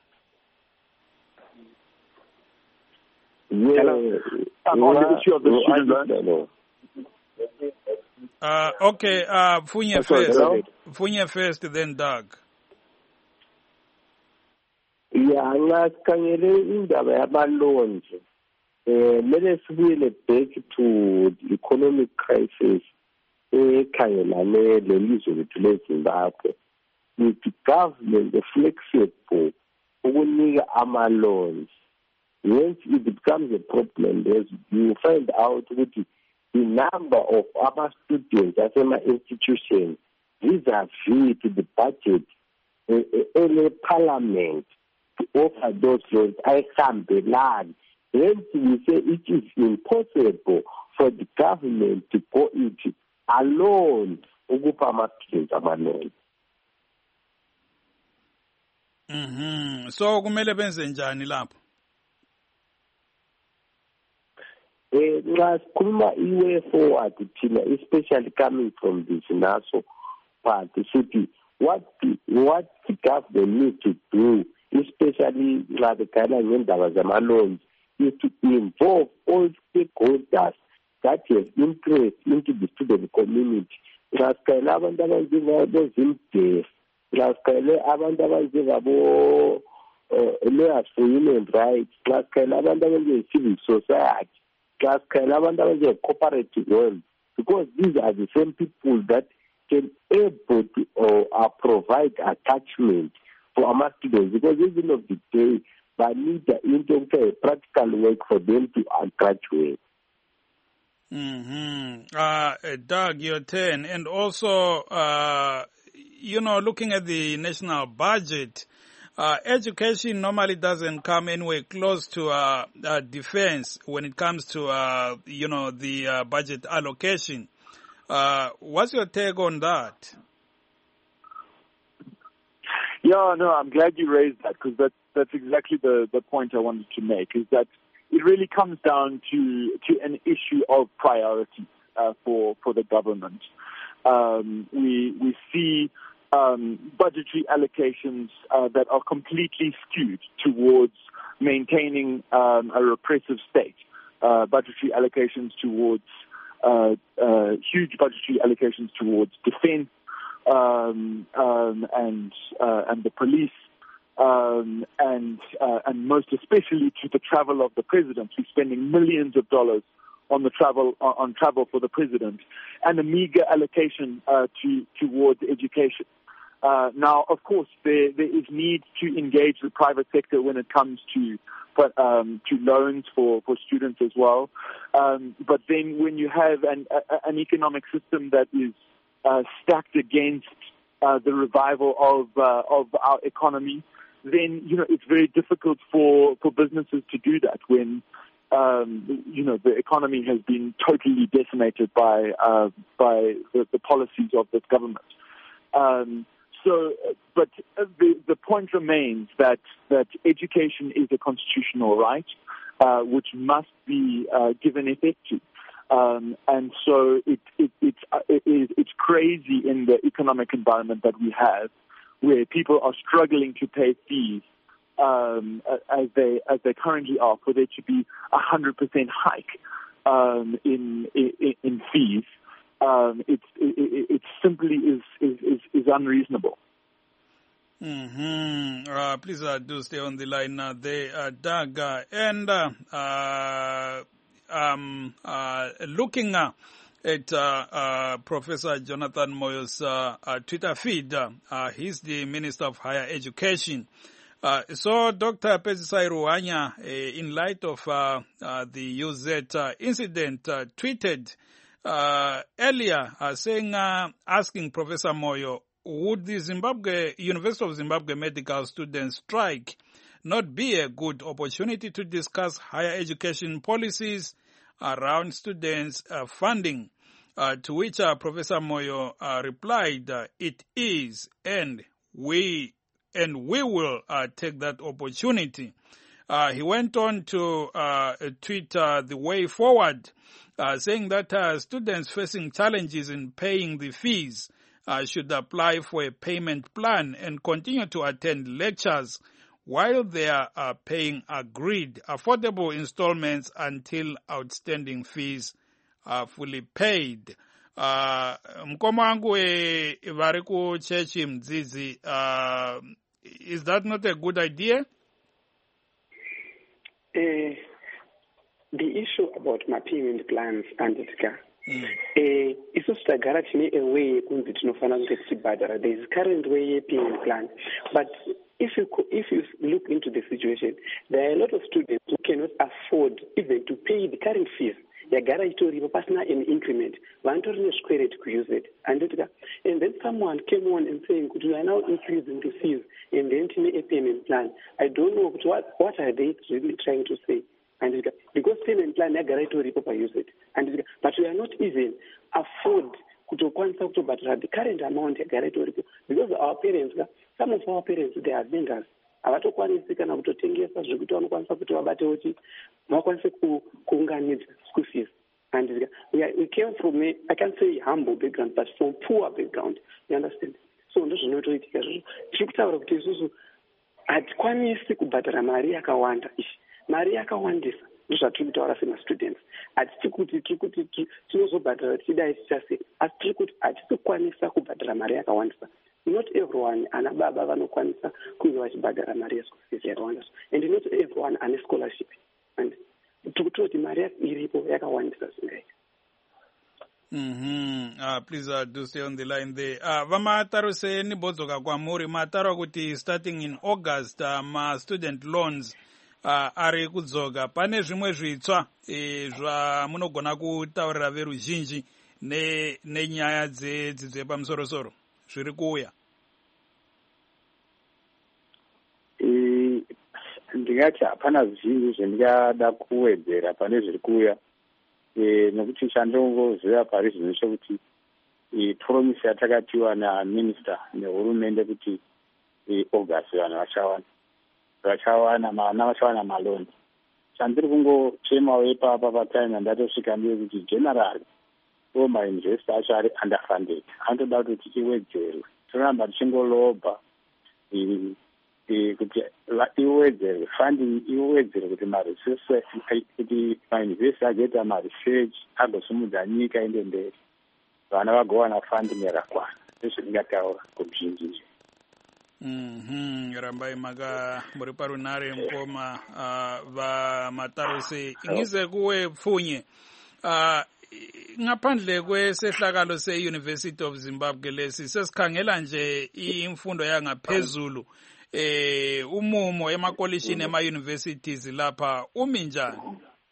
Yeah. Hello. I'm on the issue of the student loan. Uh, okay, uh, Funye first. Funye first, then Doug. Yeah, ngasikangele indaba yama-loans. Eh, mele sibuyele back to the economic crisis ekhangelane lelizwe lethu leZimbabwe. With the government flexible ukunika ama-loans. Once it becomes a problem, you find out ukuthi the number of our students at my institution vis-a-vis to the budget in uh, uh, parliament to offer those loans. I can't be land. Hence, we say it is impossible for the government to go into alone ukupa my students ama-loan. Mhm. So kumele benze njani lapho? Eh, nasikhuluma iway forward thina, especially coming from this naso part, city, what the, what the government needs to do, especially nxa bekhala ngendaba zama-loans, is to involve all stakeholders that have interest into the student community. Nxa sikhangele abantu abanjengabo-Zimdef, nxa sikhangele abantu abanjengabo lawyers for human rights, nxa sikhangele abantu abanjenge-civil society, cooperative world, because these are the same people that can able to uh, provide attachment for our students, because at the end of the day, they need the practical work for them to uh, graduate. Mm-hmm. Uh, Doug, your turn. And also, uh, you know, looking at the national budget, Uh, education normally doesn't come anywhere close to uh, uh, defense when it comes to, uh, you know, the uh, budget allocation. Uh, what's your take on that? Yeah, no, I'm glad you raised that, because that's, that's exactly the, the point I wanted to make, is that it really comes down to, to an issue of priority uh, for, for the government. Um, we, we see Um, budgetary allocations uh, that are completely skewed towards maintaining um, a repressive state, uh, budgetary allocations towards, uh, uh, huge budgetary allocations towards defense um, um, and uh, and the police, um, and uh, and most especially to the travel of the president, who's spending millions of dollars on the travel on travel for the president, and a meager allocation uh, to towards education. Uh, now, of course, there, there is need to engage the private sector when it comes to but, um, to loans for, for students as well. Um, but then when you have an, a, an economic system that is uh, stacked against uh, the revival of uh, of our economy, then, you know, it's very difficult for, for businesses to do that when, um, you know, the economy has been totally decimated by uh, by the, the policies of this government. Um, So, but the, the point remains that, that education is a constitutional right, uh, which must be uh, given effect to. Um, and so it, it, it's, it is, it's crazy in the economic environment that we have, where people are struggling to pay fees um, as they as they currently are, for there to be a hundred percent hike um, in, in in fees. Um, it's, it, it simply is, is, is, is unreasonable. Mm-hmm. Uh, please uh, do stay on the line uh, there, uh, Doug. Uh, and uh, uh, um, uh, looking uh, at uh, uh, Professor Jonathan Moyo's uh, uh, Twitter feed, uh, uh, he's the Minister of Higher Education. Uh, so, Doctor Pezisai Ruhanya, uh, in light of uh, uh, the U Z uh, incident, uh, tweeted Uh, earlier, uh, saying, uh, asking Professor Moyo, would the Zimbabwe University of Zimbabwe medical students strike not be a good opportunity to discuss higher education policies around students' uh, funding? Uh, to which uh, Professor Moyo uh, replied, uh, "It is, and we and we will uh, take that opportunity." Uh, he went on to uh, tweet uh, the way forward, uh, saying that uh, students facing challenges in paying the fees uh, should apply for a payment plan and continue to attend lectures while they are uh, paying agreed affordable installments until outstanding fees are fully paid. Uh, mkoma wangu vari kuchechi mdzidzi, uh, is that not a good idea? Uh, the issue about my payment plans and Edgar, mm. uh, isu tagara tine a way kunzi tinofana kuti tichibhadhara. There is current way payment plan, but if you if you look into the situation, there are a lot of students who cannot afford even to pay the current fees. Yagara itori pasna in increment. Vantori nesquare to use it, and and then someone came on and saying, "Could you are now increasing the fees in the a payment plan?" I don't know what what are they really trying to say, and because payment plan yagara itori papa use it, and but we are not even afford to but the current amount yagara itori because our parents, some of our parents, they are vendors. Avatokwanisi kana kutotengesa zvekuti vanokwanisa kuti vabate kuti vakwanise kuunganidza school fees. And we, are, we came from a, I can't say humble background, but from poor background. You understand? So ndozvinotoitika izvozvo. Tiri kutaura kuti isusu hatikwanisi kubhadhara mari yakawanda. Mari yakawandisa ndozvatiri kutaura semastudents. Hatisi kuti tiri kuti tinozobhadhara tichidai tichase, asi tiri kuti hatisi kukwanisa kubhadhara mari yakawandisa. Not everyone ana baba vanokwanisa kunge vachibhadhara mari yeschool yakawanda, and not everyone ane scholarship, and tikutoti mari iripo yakawandisa zvingaita. Mm-hmm. Uh, please uh, do stay on the line there. Uh, vamataro se nibodzoka kwamuri mataro kuti starting in August uh, ma student loans uh, ari kudzoka. Pane zvimwe zvitsva e, zvamunogona kutaurira veruzhinji ne nenyaya dzedzidzo yepamusoro-soro zviri kuuya. Ndingati hapana zvizhinji zvandingada kuwedzera pane zviri kuuya, nokuti chandongoziva pari zvino chekuti promise yatakatiwa naminista nehurumende kuti August vanhu vachawana vachawana vana vachawana maloni. Chandiri kungochemawo ipapa patime ndatosvika ndeye kuti generally all my investors acho ari underfunded, anotoda kuti iwedzerwe. Tinoramba tichingolobha kuti iwedzerwe funding, iwedzerwe kuti maresources, kuti mainvestors agoita maresearch agosumudza nyika ende mberi, vana vagowana funding yakakwana. Ndizvo ndingataura kuruzhinji. Mhm, rambai maka muri parunare mkoma uh, va matarose ingize kuwe pfunye. Uh, ngaphandle kwesehlakalo se-University of Zimbabwe lesi sesikhangela nje imfundo yangaphezulu eh umumo emakolishini ema-universities lapha umi njani?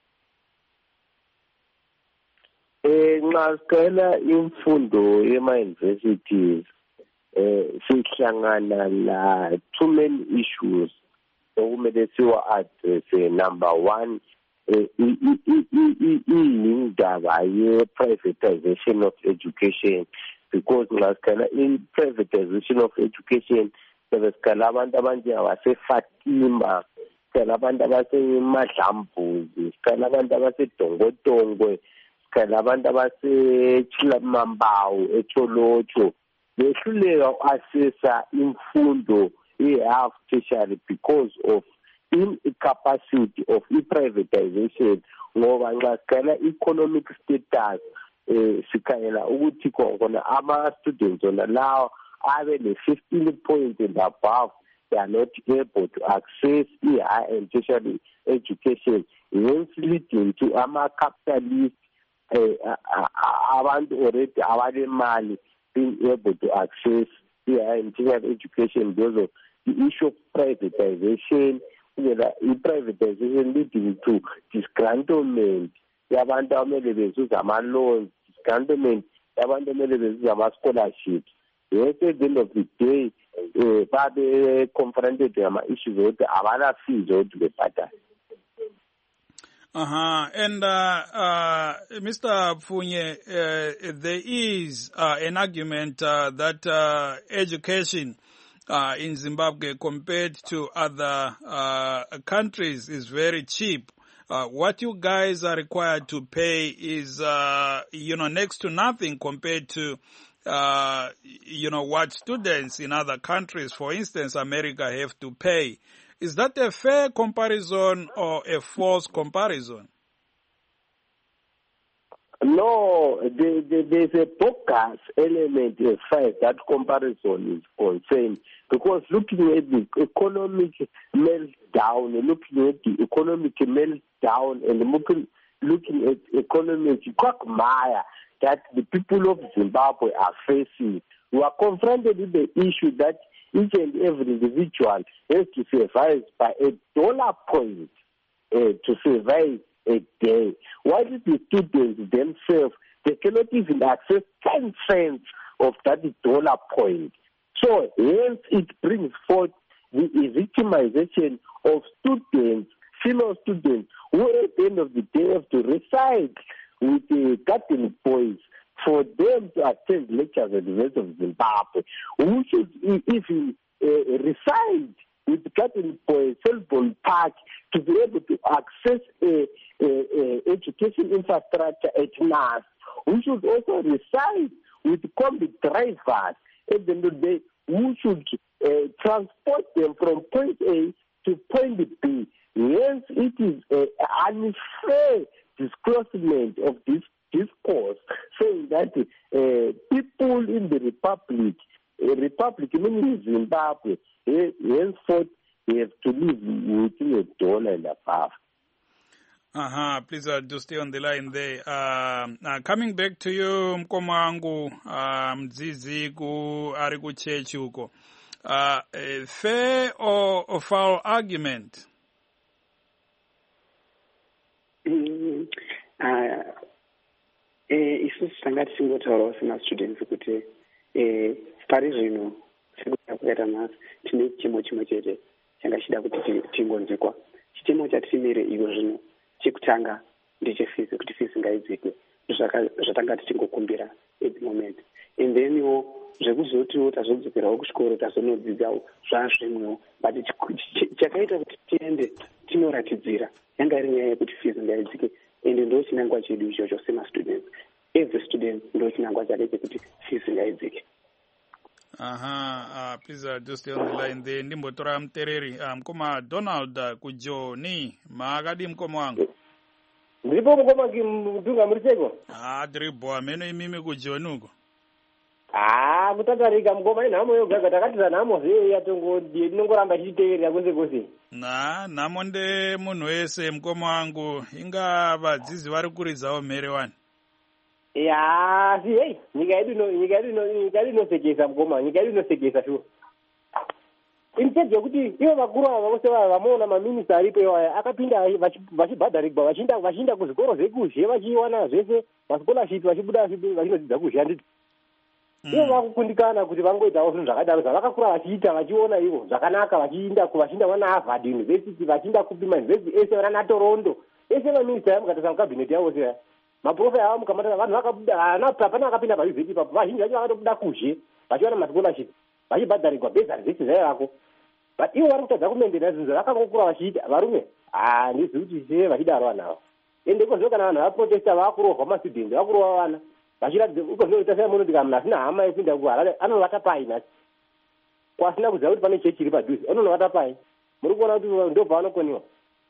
Eh nxa sikhangela imfundo ema-universities eh sihlangana la too many issues okumele siwa-address. Number one, indaba ye-privatization of education, because nxa sikhala i-privatization of education sibe sikhala abantu abanjengabaseFatima, sikhala abantu abaseMadlambuzi, sikhala abantu abasedongotongwe, sikhala abantu abaseChilamambawu eTholotsho. Behluleka uku-assessa imfundo i-half tertiary because of incapacity of i-privatization, ngoba nxa sikhala economic status eh sikhangela ukuthi khona ama-students ona lawo abe le-fifteen points and above, they are not able to access i-high and tertiary education, hence leading to ama-capitalist eh abantu already abalemali being able to access i-high and tertiary education because of the issue of privatization. I-privatization leading to disgruntlement yabantu abamele bezuza ama-loans, disgruntlement yabantu abamele bezuza ama-scholarships. Yes, at the end of the day, eh babe confronted ngama-issues ukuthi abana fees ukuthi bebhadale. Uh-huh. And uh, uh, Mister Pfunye, uh, there is uh, an argument uh, that uh, education uh, in Zimbabwe compared to other uh, countries is very cheap. Uh, what you guys are required to pay is, uh, you know, next to nothing compared to, uh, you know, what students in other countries, for instance, America, have to pay. Is that a fair comparison or a false comparison? No, there, there, there's a bogus element as far as that comparison is concerned, because looking at the economic meltdown, looking at the economic meltdown, and looking, looking at economic quagmire that the people of Zimbabwe are facing, we are confronted with the issue that each and every individual has to survive by a dollar point uh, to survive a day. Why did the students themselves, they cannot even access ten cents of that dollar point? So hence it brings forth the victimization of students, female students, who at the end of the day have to reside with the garden boys for them to attend lectures at the University of Zimbabwe, who should even uh, reside with the garden boys, Selborne Park, to be able to access a, a, a education infrastructure at N A S. We should also reside with combi drivers at the end of the day, who should uh, transport them from point A to point B. Yes, it is an unfair disclosement of this discourse, saying that uh, people in the republic, uh, republic meaning Zimbabwe, uh, henceforth they have to live within a dollar and above. Uh-huh. Please uh, do stay on the line there. Uh, uh, coming back to you, Mkomangu, Mzizi, ku ari ku church huko. Uh, a fair or, or foul argument? Mm, uh, Eh, isusu tangati tingotaurawo semastudents kuti eh, pari zvino sekuda kukaita nhasi tine chitemo chimwe chete changa chida kuti tingonzikwa. Chitemo chatimire iyo zvino chekutanga ndechefees, kuti fees ngaidzikwe, zvatanga tichingokumbira at the moment. And then yo zvekuzotiwo tazodzokerawo kuchikoro tazonodzidzawo zvazvimwewo, but chakaita kuti tiende tinoratidzira yanga iri nyaya yekuti fees ngaidzike. And ndo chinangwa chedu ichocho semastudents. Every student ndo chinangwa chake chekuti fees ngaidzike. Aha, uh, please uh, just stay on the line there. Ndimbotora mtereri uh, mkoma Donald uh, kujoni maakadi mkoma wangu. Ndipo mkoma kimdunga mritego? Ah, dribo ameno imimi kujoni uko. Ah, mutatarika mkoma inamo yoga takatira namo zee yatongo ndingoramba chiteerera kwese kwese. Na namonde munhu wese mkoma wangu inga vadzizi vari kuridzawo mhere wani. ya si hey nyika yedu ino nyika yedu ino nyika yedu inosekesa mukoma nyika yedu inosekesa shuwa instead yekuti ivo vakuru ava vose vava vamaona maminista aripo iwaya akapinda vachibhadharigwa vachienda vachienda kuzvikoro zvekuzhe vachiwana zvese mascholarship vachibuda vachinodzidza kuzhe handiti ivo vakukundikana kuti vangoitawo zvinhu zvakadaro zvavakakura vachiita vachiona ivo zvakanaka vachiinda vachiinda vana Harvard University vachiinda kupi mauniversity ese vana Toronto ese maminista aya mukatasa mukabhineti yavo seya maprofa ava mukamata vanhu vakabuda hapana vakapinda payuvheti ipapo vazhinji vacho vakatobuda kuzhe vachiwana mascholarship vachibhadharirwa bhezari dzese zvaivako but ivo vari kutadza kumendera zvinhu zvavakangokura vachiita varume handizivi kuti se vachidaro vanhu ava ende ikozvo kana vanhu vaprotesta vakurohwa mastudent vakurohwa vana vachiratidza ikozvoita semunoti kana munhu asina hama yekuinda kuharare anovata pai nhasi kwasina kuziva kuti pane chechi iri padhuze anonovata pai muri kuona kuti ndo pavanokoniwa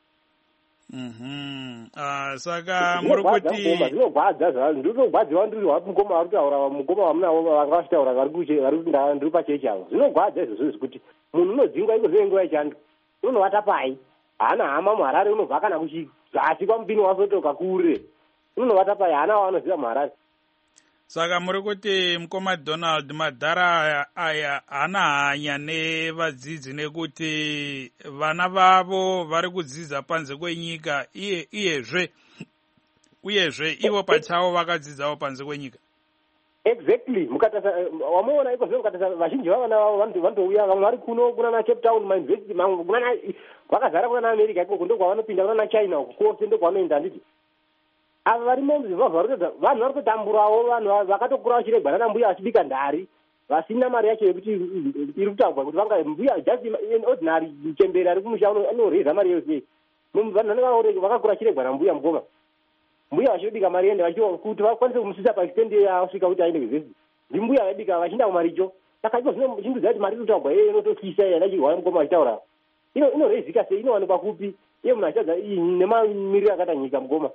saka muri kuti zvinogwadza ndinogwadziwa ndiri mukoma vari kutaura mukoma vamunavo vanga vachitaura vari ndiri pachechi avo zvinogwadza izvozvo zvekuti munhu unodzingwa ikozvo nguva yechando unonovata pai haana hama muharare unobva kana kuchizasi kwamupini wasotoka kure unonovata pai haana waanoziva muharare saka muri kuti mukoma Donald madhara aya haana hanya nevadzidzi nekuti vana vavo vari kudzidza panze kwenyika iye iyezve uyezve ivo pachavo vakadzidzawo panze kwenyika exactly mukatasa wamuona iko zvino mukatasa vazhinji vavana vavo vanotouya vamwe vari kuno kunana Cape Town mauniversity mamwe kunana vakazara kunana America ikoko ndokwavanopinda kunana China kwose ndokwavanoenda handiti ava varimo muzvivavha varikuta vanhu vari kutamburawo vanhu vakatokura vachiregwa nana mbuya vachibika ndari vasina mari yacho yekuti iri kutagwa kuti vanga mbuya just ordinary chemberi ari kumusha anoreza mari yose vanhu vakakura vachiregwa nambuya mukoma mbuya vachibika mari ende kuti vakwanise kumusisa paextend yasvika kuti aende kuzvesi ndimbuya vaibika vachienda kumaricho saka iko zvino chindudza kuti mari iri kutagwa iye inotosisa yanachirwara mukoma vachitaura inorezika sei inowanikwa kupi iye munhu achitadza nemamiriro akata nyika mukoma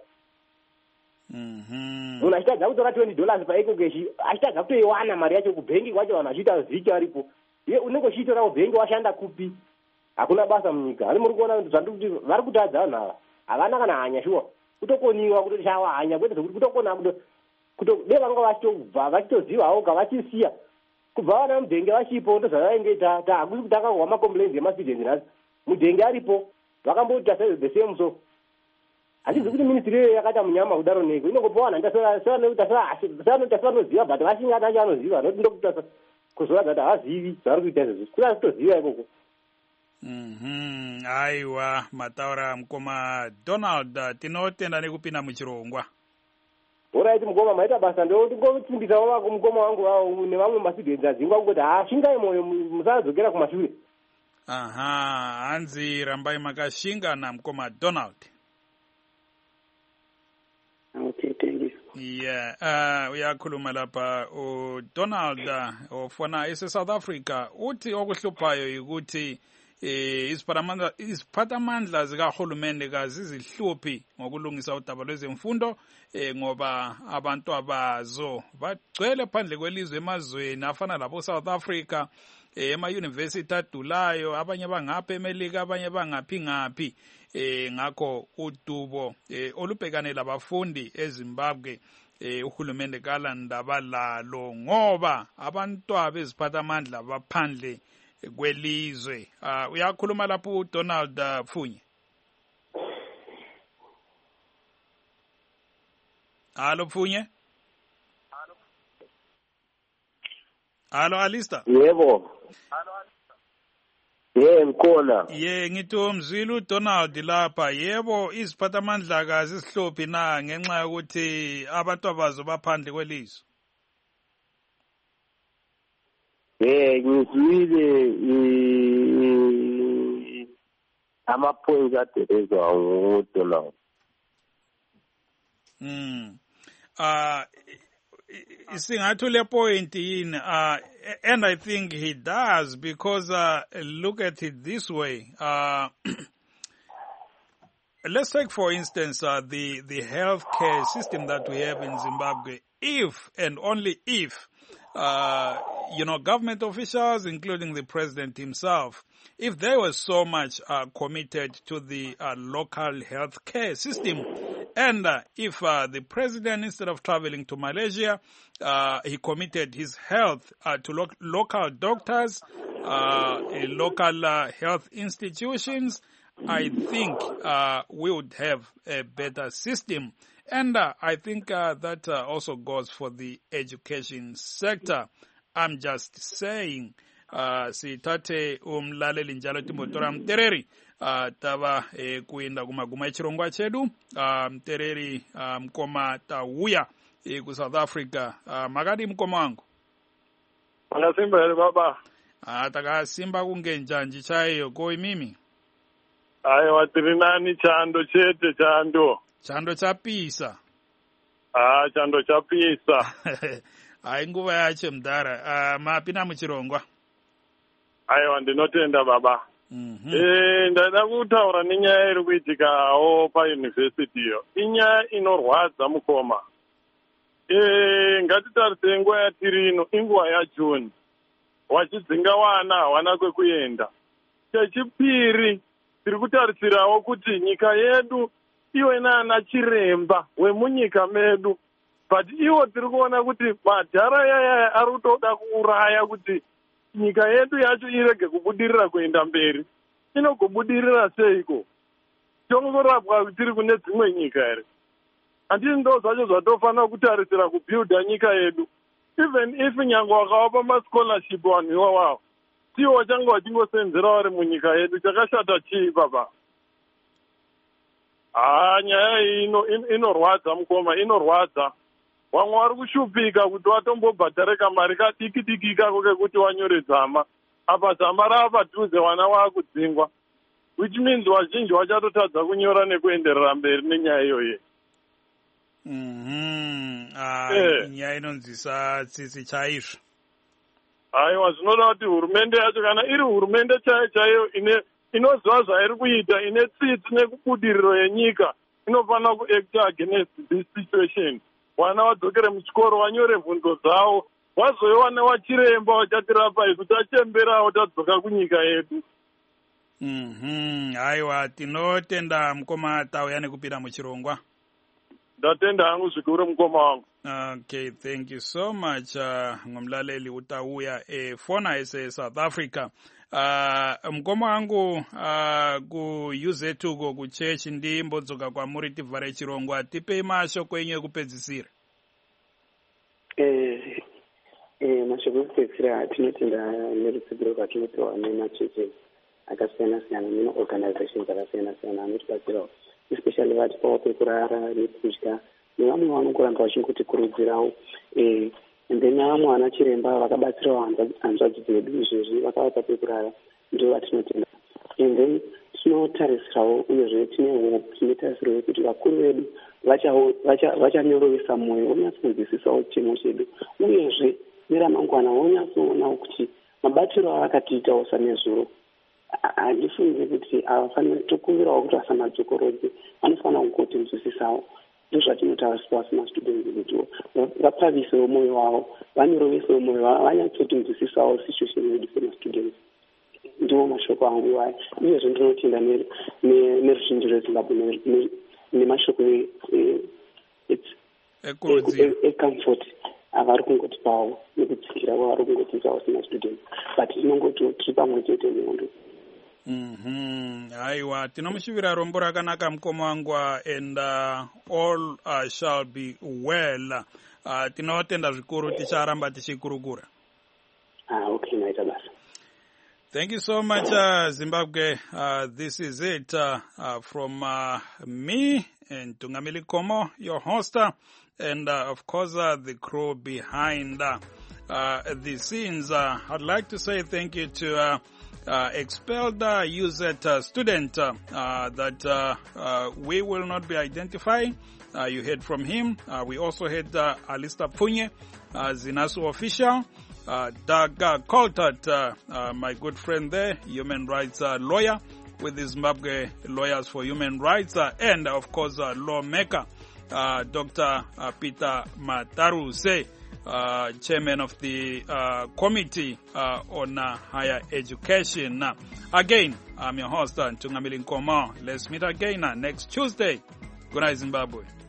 munhu achitadza kutora twenty dollars paekokeshi achitadza kutoiwana mari yacho kubhengi kwacho vanhu vachiita zvichi varipo iye unenge uchiitorawo bhengi washanda kupi hakuna basa munyika ani muri kuona zvandikuti vari kutadza vanhu ava havana kana hanya shuwa kutokoniwa kutoshawa hanya kwete zvokuti kutokona dei vanga vachitobva vachitozivawo ka vachisiya kubva vana mudhenge vachipo ndozvavainge hakusi kuti akahwa macomplaints emastudents nhasi mudhenge aripo vakamboti the same so hatizi kuti ministry iyo yakaita munyama kudaro neko inongopa vanhu tasevanoziva but vasingati acho anoziva noti ndokutasa kuzoradza kuti havazivi zvavari kuita izvozvo kuti azitoziva ikoko aiwa mataura mukoma Donald tinotenda nekupinda muchirongwa orit mukoma maita basa ndingotsimbisa vako mukoma wangu nevamwe mastudents adzingwa kungoti hashingai mwoyo musadzokera kumashure aha hanzi rambai makashingana mukoma Donald. Okay, thank you. Yeah, uh, uyakhuluma lapha uDonald ofuna ese South Africa uthi okuhluphayo ukuthi eh isiphatamandla isiphatamandla zikahulumende kazizihluphi ngokulungisa udaba lwezemfundo eh ngoba abantu abazo bagcwele phandle kwelizwe emazweni afana labo South Africa ema university adulayo abanye bangapha eMelika abanye bangaphi ngaphi eh ngakho udubo eh olubhekane labafundi eZimbabwe eh uhulumende kalandaba lalo ngoba abantwana beziphatamandla baphandle kwelizwe. Uh, uyakhuluma lapho uDonald uh, Funye. Halo Funye. Halo Alista. Yebo. Ye ngikhona. Ye ngithi umzwile uDonald lapha. Yebo iziphatamandla kazi sihlophi na ngenxa yokuthi abantu abazo baphandle kwelizwe. Eh ngizwile amaphoyisa adelezwa nguDonald. Mm. Uh isingathu le point in uh and I think he does because uh look at it this way. Uh let's take for instance uh, the the healthcare system that we have in Zimbabwe. If and only if Uh, you know, government officials, including the president himself, if they were so much uh, committed to the uh, local health care system And uh, if uh, the president, instead of traveling to Malaysia, uh, he committed his health uh, to lo- local doctors, uh, local uh, health institutions, I think uh, we would have a better system. And uh, I think uh, that uh, also goes for the education sector. I'm just saying, uh, sitate umlaleli njalo timbotora mtereri, uh, tava eh, kuinda kumaguma chirongwa chedu, uh, mtereri uh, mkoma tauya eh, ku South Africa. Uh, makadi mkoma wangu? Angasimba hele baba. Uh, takasimba kunge njanji chaiyo koi mimi. Ayo watiri nani chando chete chando. Chando chapisa. Ah, chando chapisa. Hai nguva yacho mdara. Uh, mapina muchirongwa? Ayo ndinotenda baba. Mm-hmm. Eh, ndada kutaura nenyaya iri kuitikawo pauniversity iyo. Inyaya inorwadza mukoma. Eh, ngatitarise nguva yatiri ino, inguva yaJune. Wachidzinga wana hawana kwekuenda. Chechipiri, tiri kutarisirawo kuti nyika yedu iwe nana chiremba wemunyika medu. But iwo tiri kuona kuti madhara yaya ari kutoda kuuraya kuti nyika yedu yacho irege kubudirira kuenda mberi. Inogobudirira seiko? Tongorapwa tiri kune dzimwe nyika here. Handiti ndo zvacho zvatofanira kutarisira kubuilda nyika yedu. Even if nyange wakawapa mascholarship vanhu iwawawo, tiwo change wachingosenzera vari munyika yedu, chakashata chii baba? Ah, nyaya iyi inorwadza mukoma, inorwadza. Vamwe vari kushupika kuti watombobhadharika mari kadiki diki kako kekuti wanyore zama. Apa zama rava padhuze vana vakudzingwa. Which means vazhinji vachatotadza kunyora nekuenderera mberi nenyaya iyoyi. Mhm. Ah, Eh. nyaya inonzwisa tsitsi chaizvo. Aiwa, zvinoda kuti hurumende yacho kana iri hurumende chaiyo chaiyo ine inoziva zvairi kuita, ine tsitsi nekubudiriro yenyika, inofanira kuacta against this situation. Vana vadzokere muchikoro vanyore bvunzo dzavo, vazoiwana wachiremba wachatirapa isu tachemberawo tadzoka kunyika yedu. Mhm. Aiwa, tinotenda mukoma tauya nekupira muchirongwa. Ndatenda hangu zvikuru mukoma wangu. Okay, thank you so much. Uh, ngomlaleli utauya e fona ese South Africa. Uh, mukoma wangu uh, ku use tuko ku church ndi mbodzoka kwa muri tivhare chirongwa, tipe mashoko enyu ekupedzisira. Eh, eh, mashoko ekupedzisira tinotenda neruzivo rwatinopiwa nemachechi akasiyana siyana nemaorganizations akasiyana siyana anotibatsirawo, especially vatipawo pekurara nekudya, nevamwe vanongoramba vachingotikurudzirawo. Eh, and then vamwe vana chiremba vakabatsirawo hanzvadzi dzedu izvezvi vakavapa pekurara, ndo vatinotenda. And then tinotarisirawo uyezve tine hope, tinotarisirawo kuti vakuru vedu vachanyorovesa mwoyo, vonyatsokunzwisisawo chimo chedu, uyezve neramangwana vonyatsoonawo kuti mabatiro avakatiitawo sanezuro, handifungi kuti avafanira tokumbirawo kuti vasamadzokorodzi, vanofanira kungotinzwisisawo. Ndozvatinotariswa semastudents kuti vapavisewo mwoyo wavo, vanyorovesewo mwoyo wavo, vanyatsotinzwisisawo situation yedu semastudents. Ndiwo mashoko angu iwayo. Uyezve ndinotenda neruzhinji rwezimbabwe nemashoko ecomfort avari kungotipawo nekutsikira kwavari kungotiitawo semastudents, but tinongoti tiri pamwe chete neondo. Mhm. Aiwa, tinomushivira rombo rakanaka mukoma wangu, and uh, all uh, shall be well. Uh, tinotenda zvikuru, ticharamba tichikurukura. Ah, okay, naita basa. Thank you so much, uh, Zimbabwe. Uh, this is it uh, uh, from uh, me and Tungamili Komo, your host, uh, and uh, of course uh, the crew behind uh, uh, the scenes. Uh, I'd like to say thank you to uh, uh, expelled uh, U Z uh, student uh, uh, that uh, uh, we will not be identifying. Uh, you heard from him. Uh, we also had uh, Alista Punye, uh, Zinasu official. Uh, Doug uh, Coltart, uh, uh, my good friend there, human rights uh, lawyer with the Zimbabwe Lawyers for Human Rights, uh, and of course uh, lawmaker, uh, Doctor Uh, Peter Mataruse, uh, chairman of the uh, Committee uh, on uh, Higher Education. Uh, again, I'm your host, uh, Tungamili Nkomo. Let's meet again uh, next Tuesday Good night, Zimbabwe.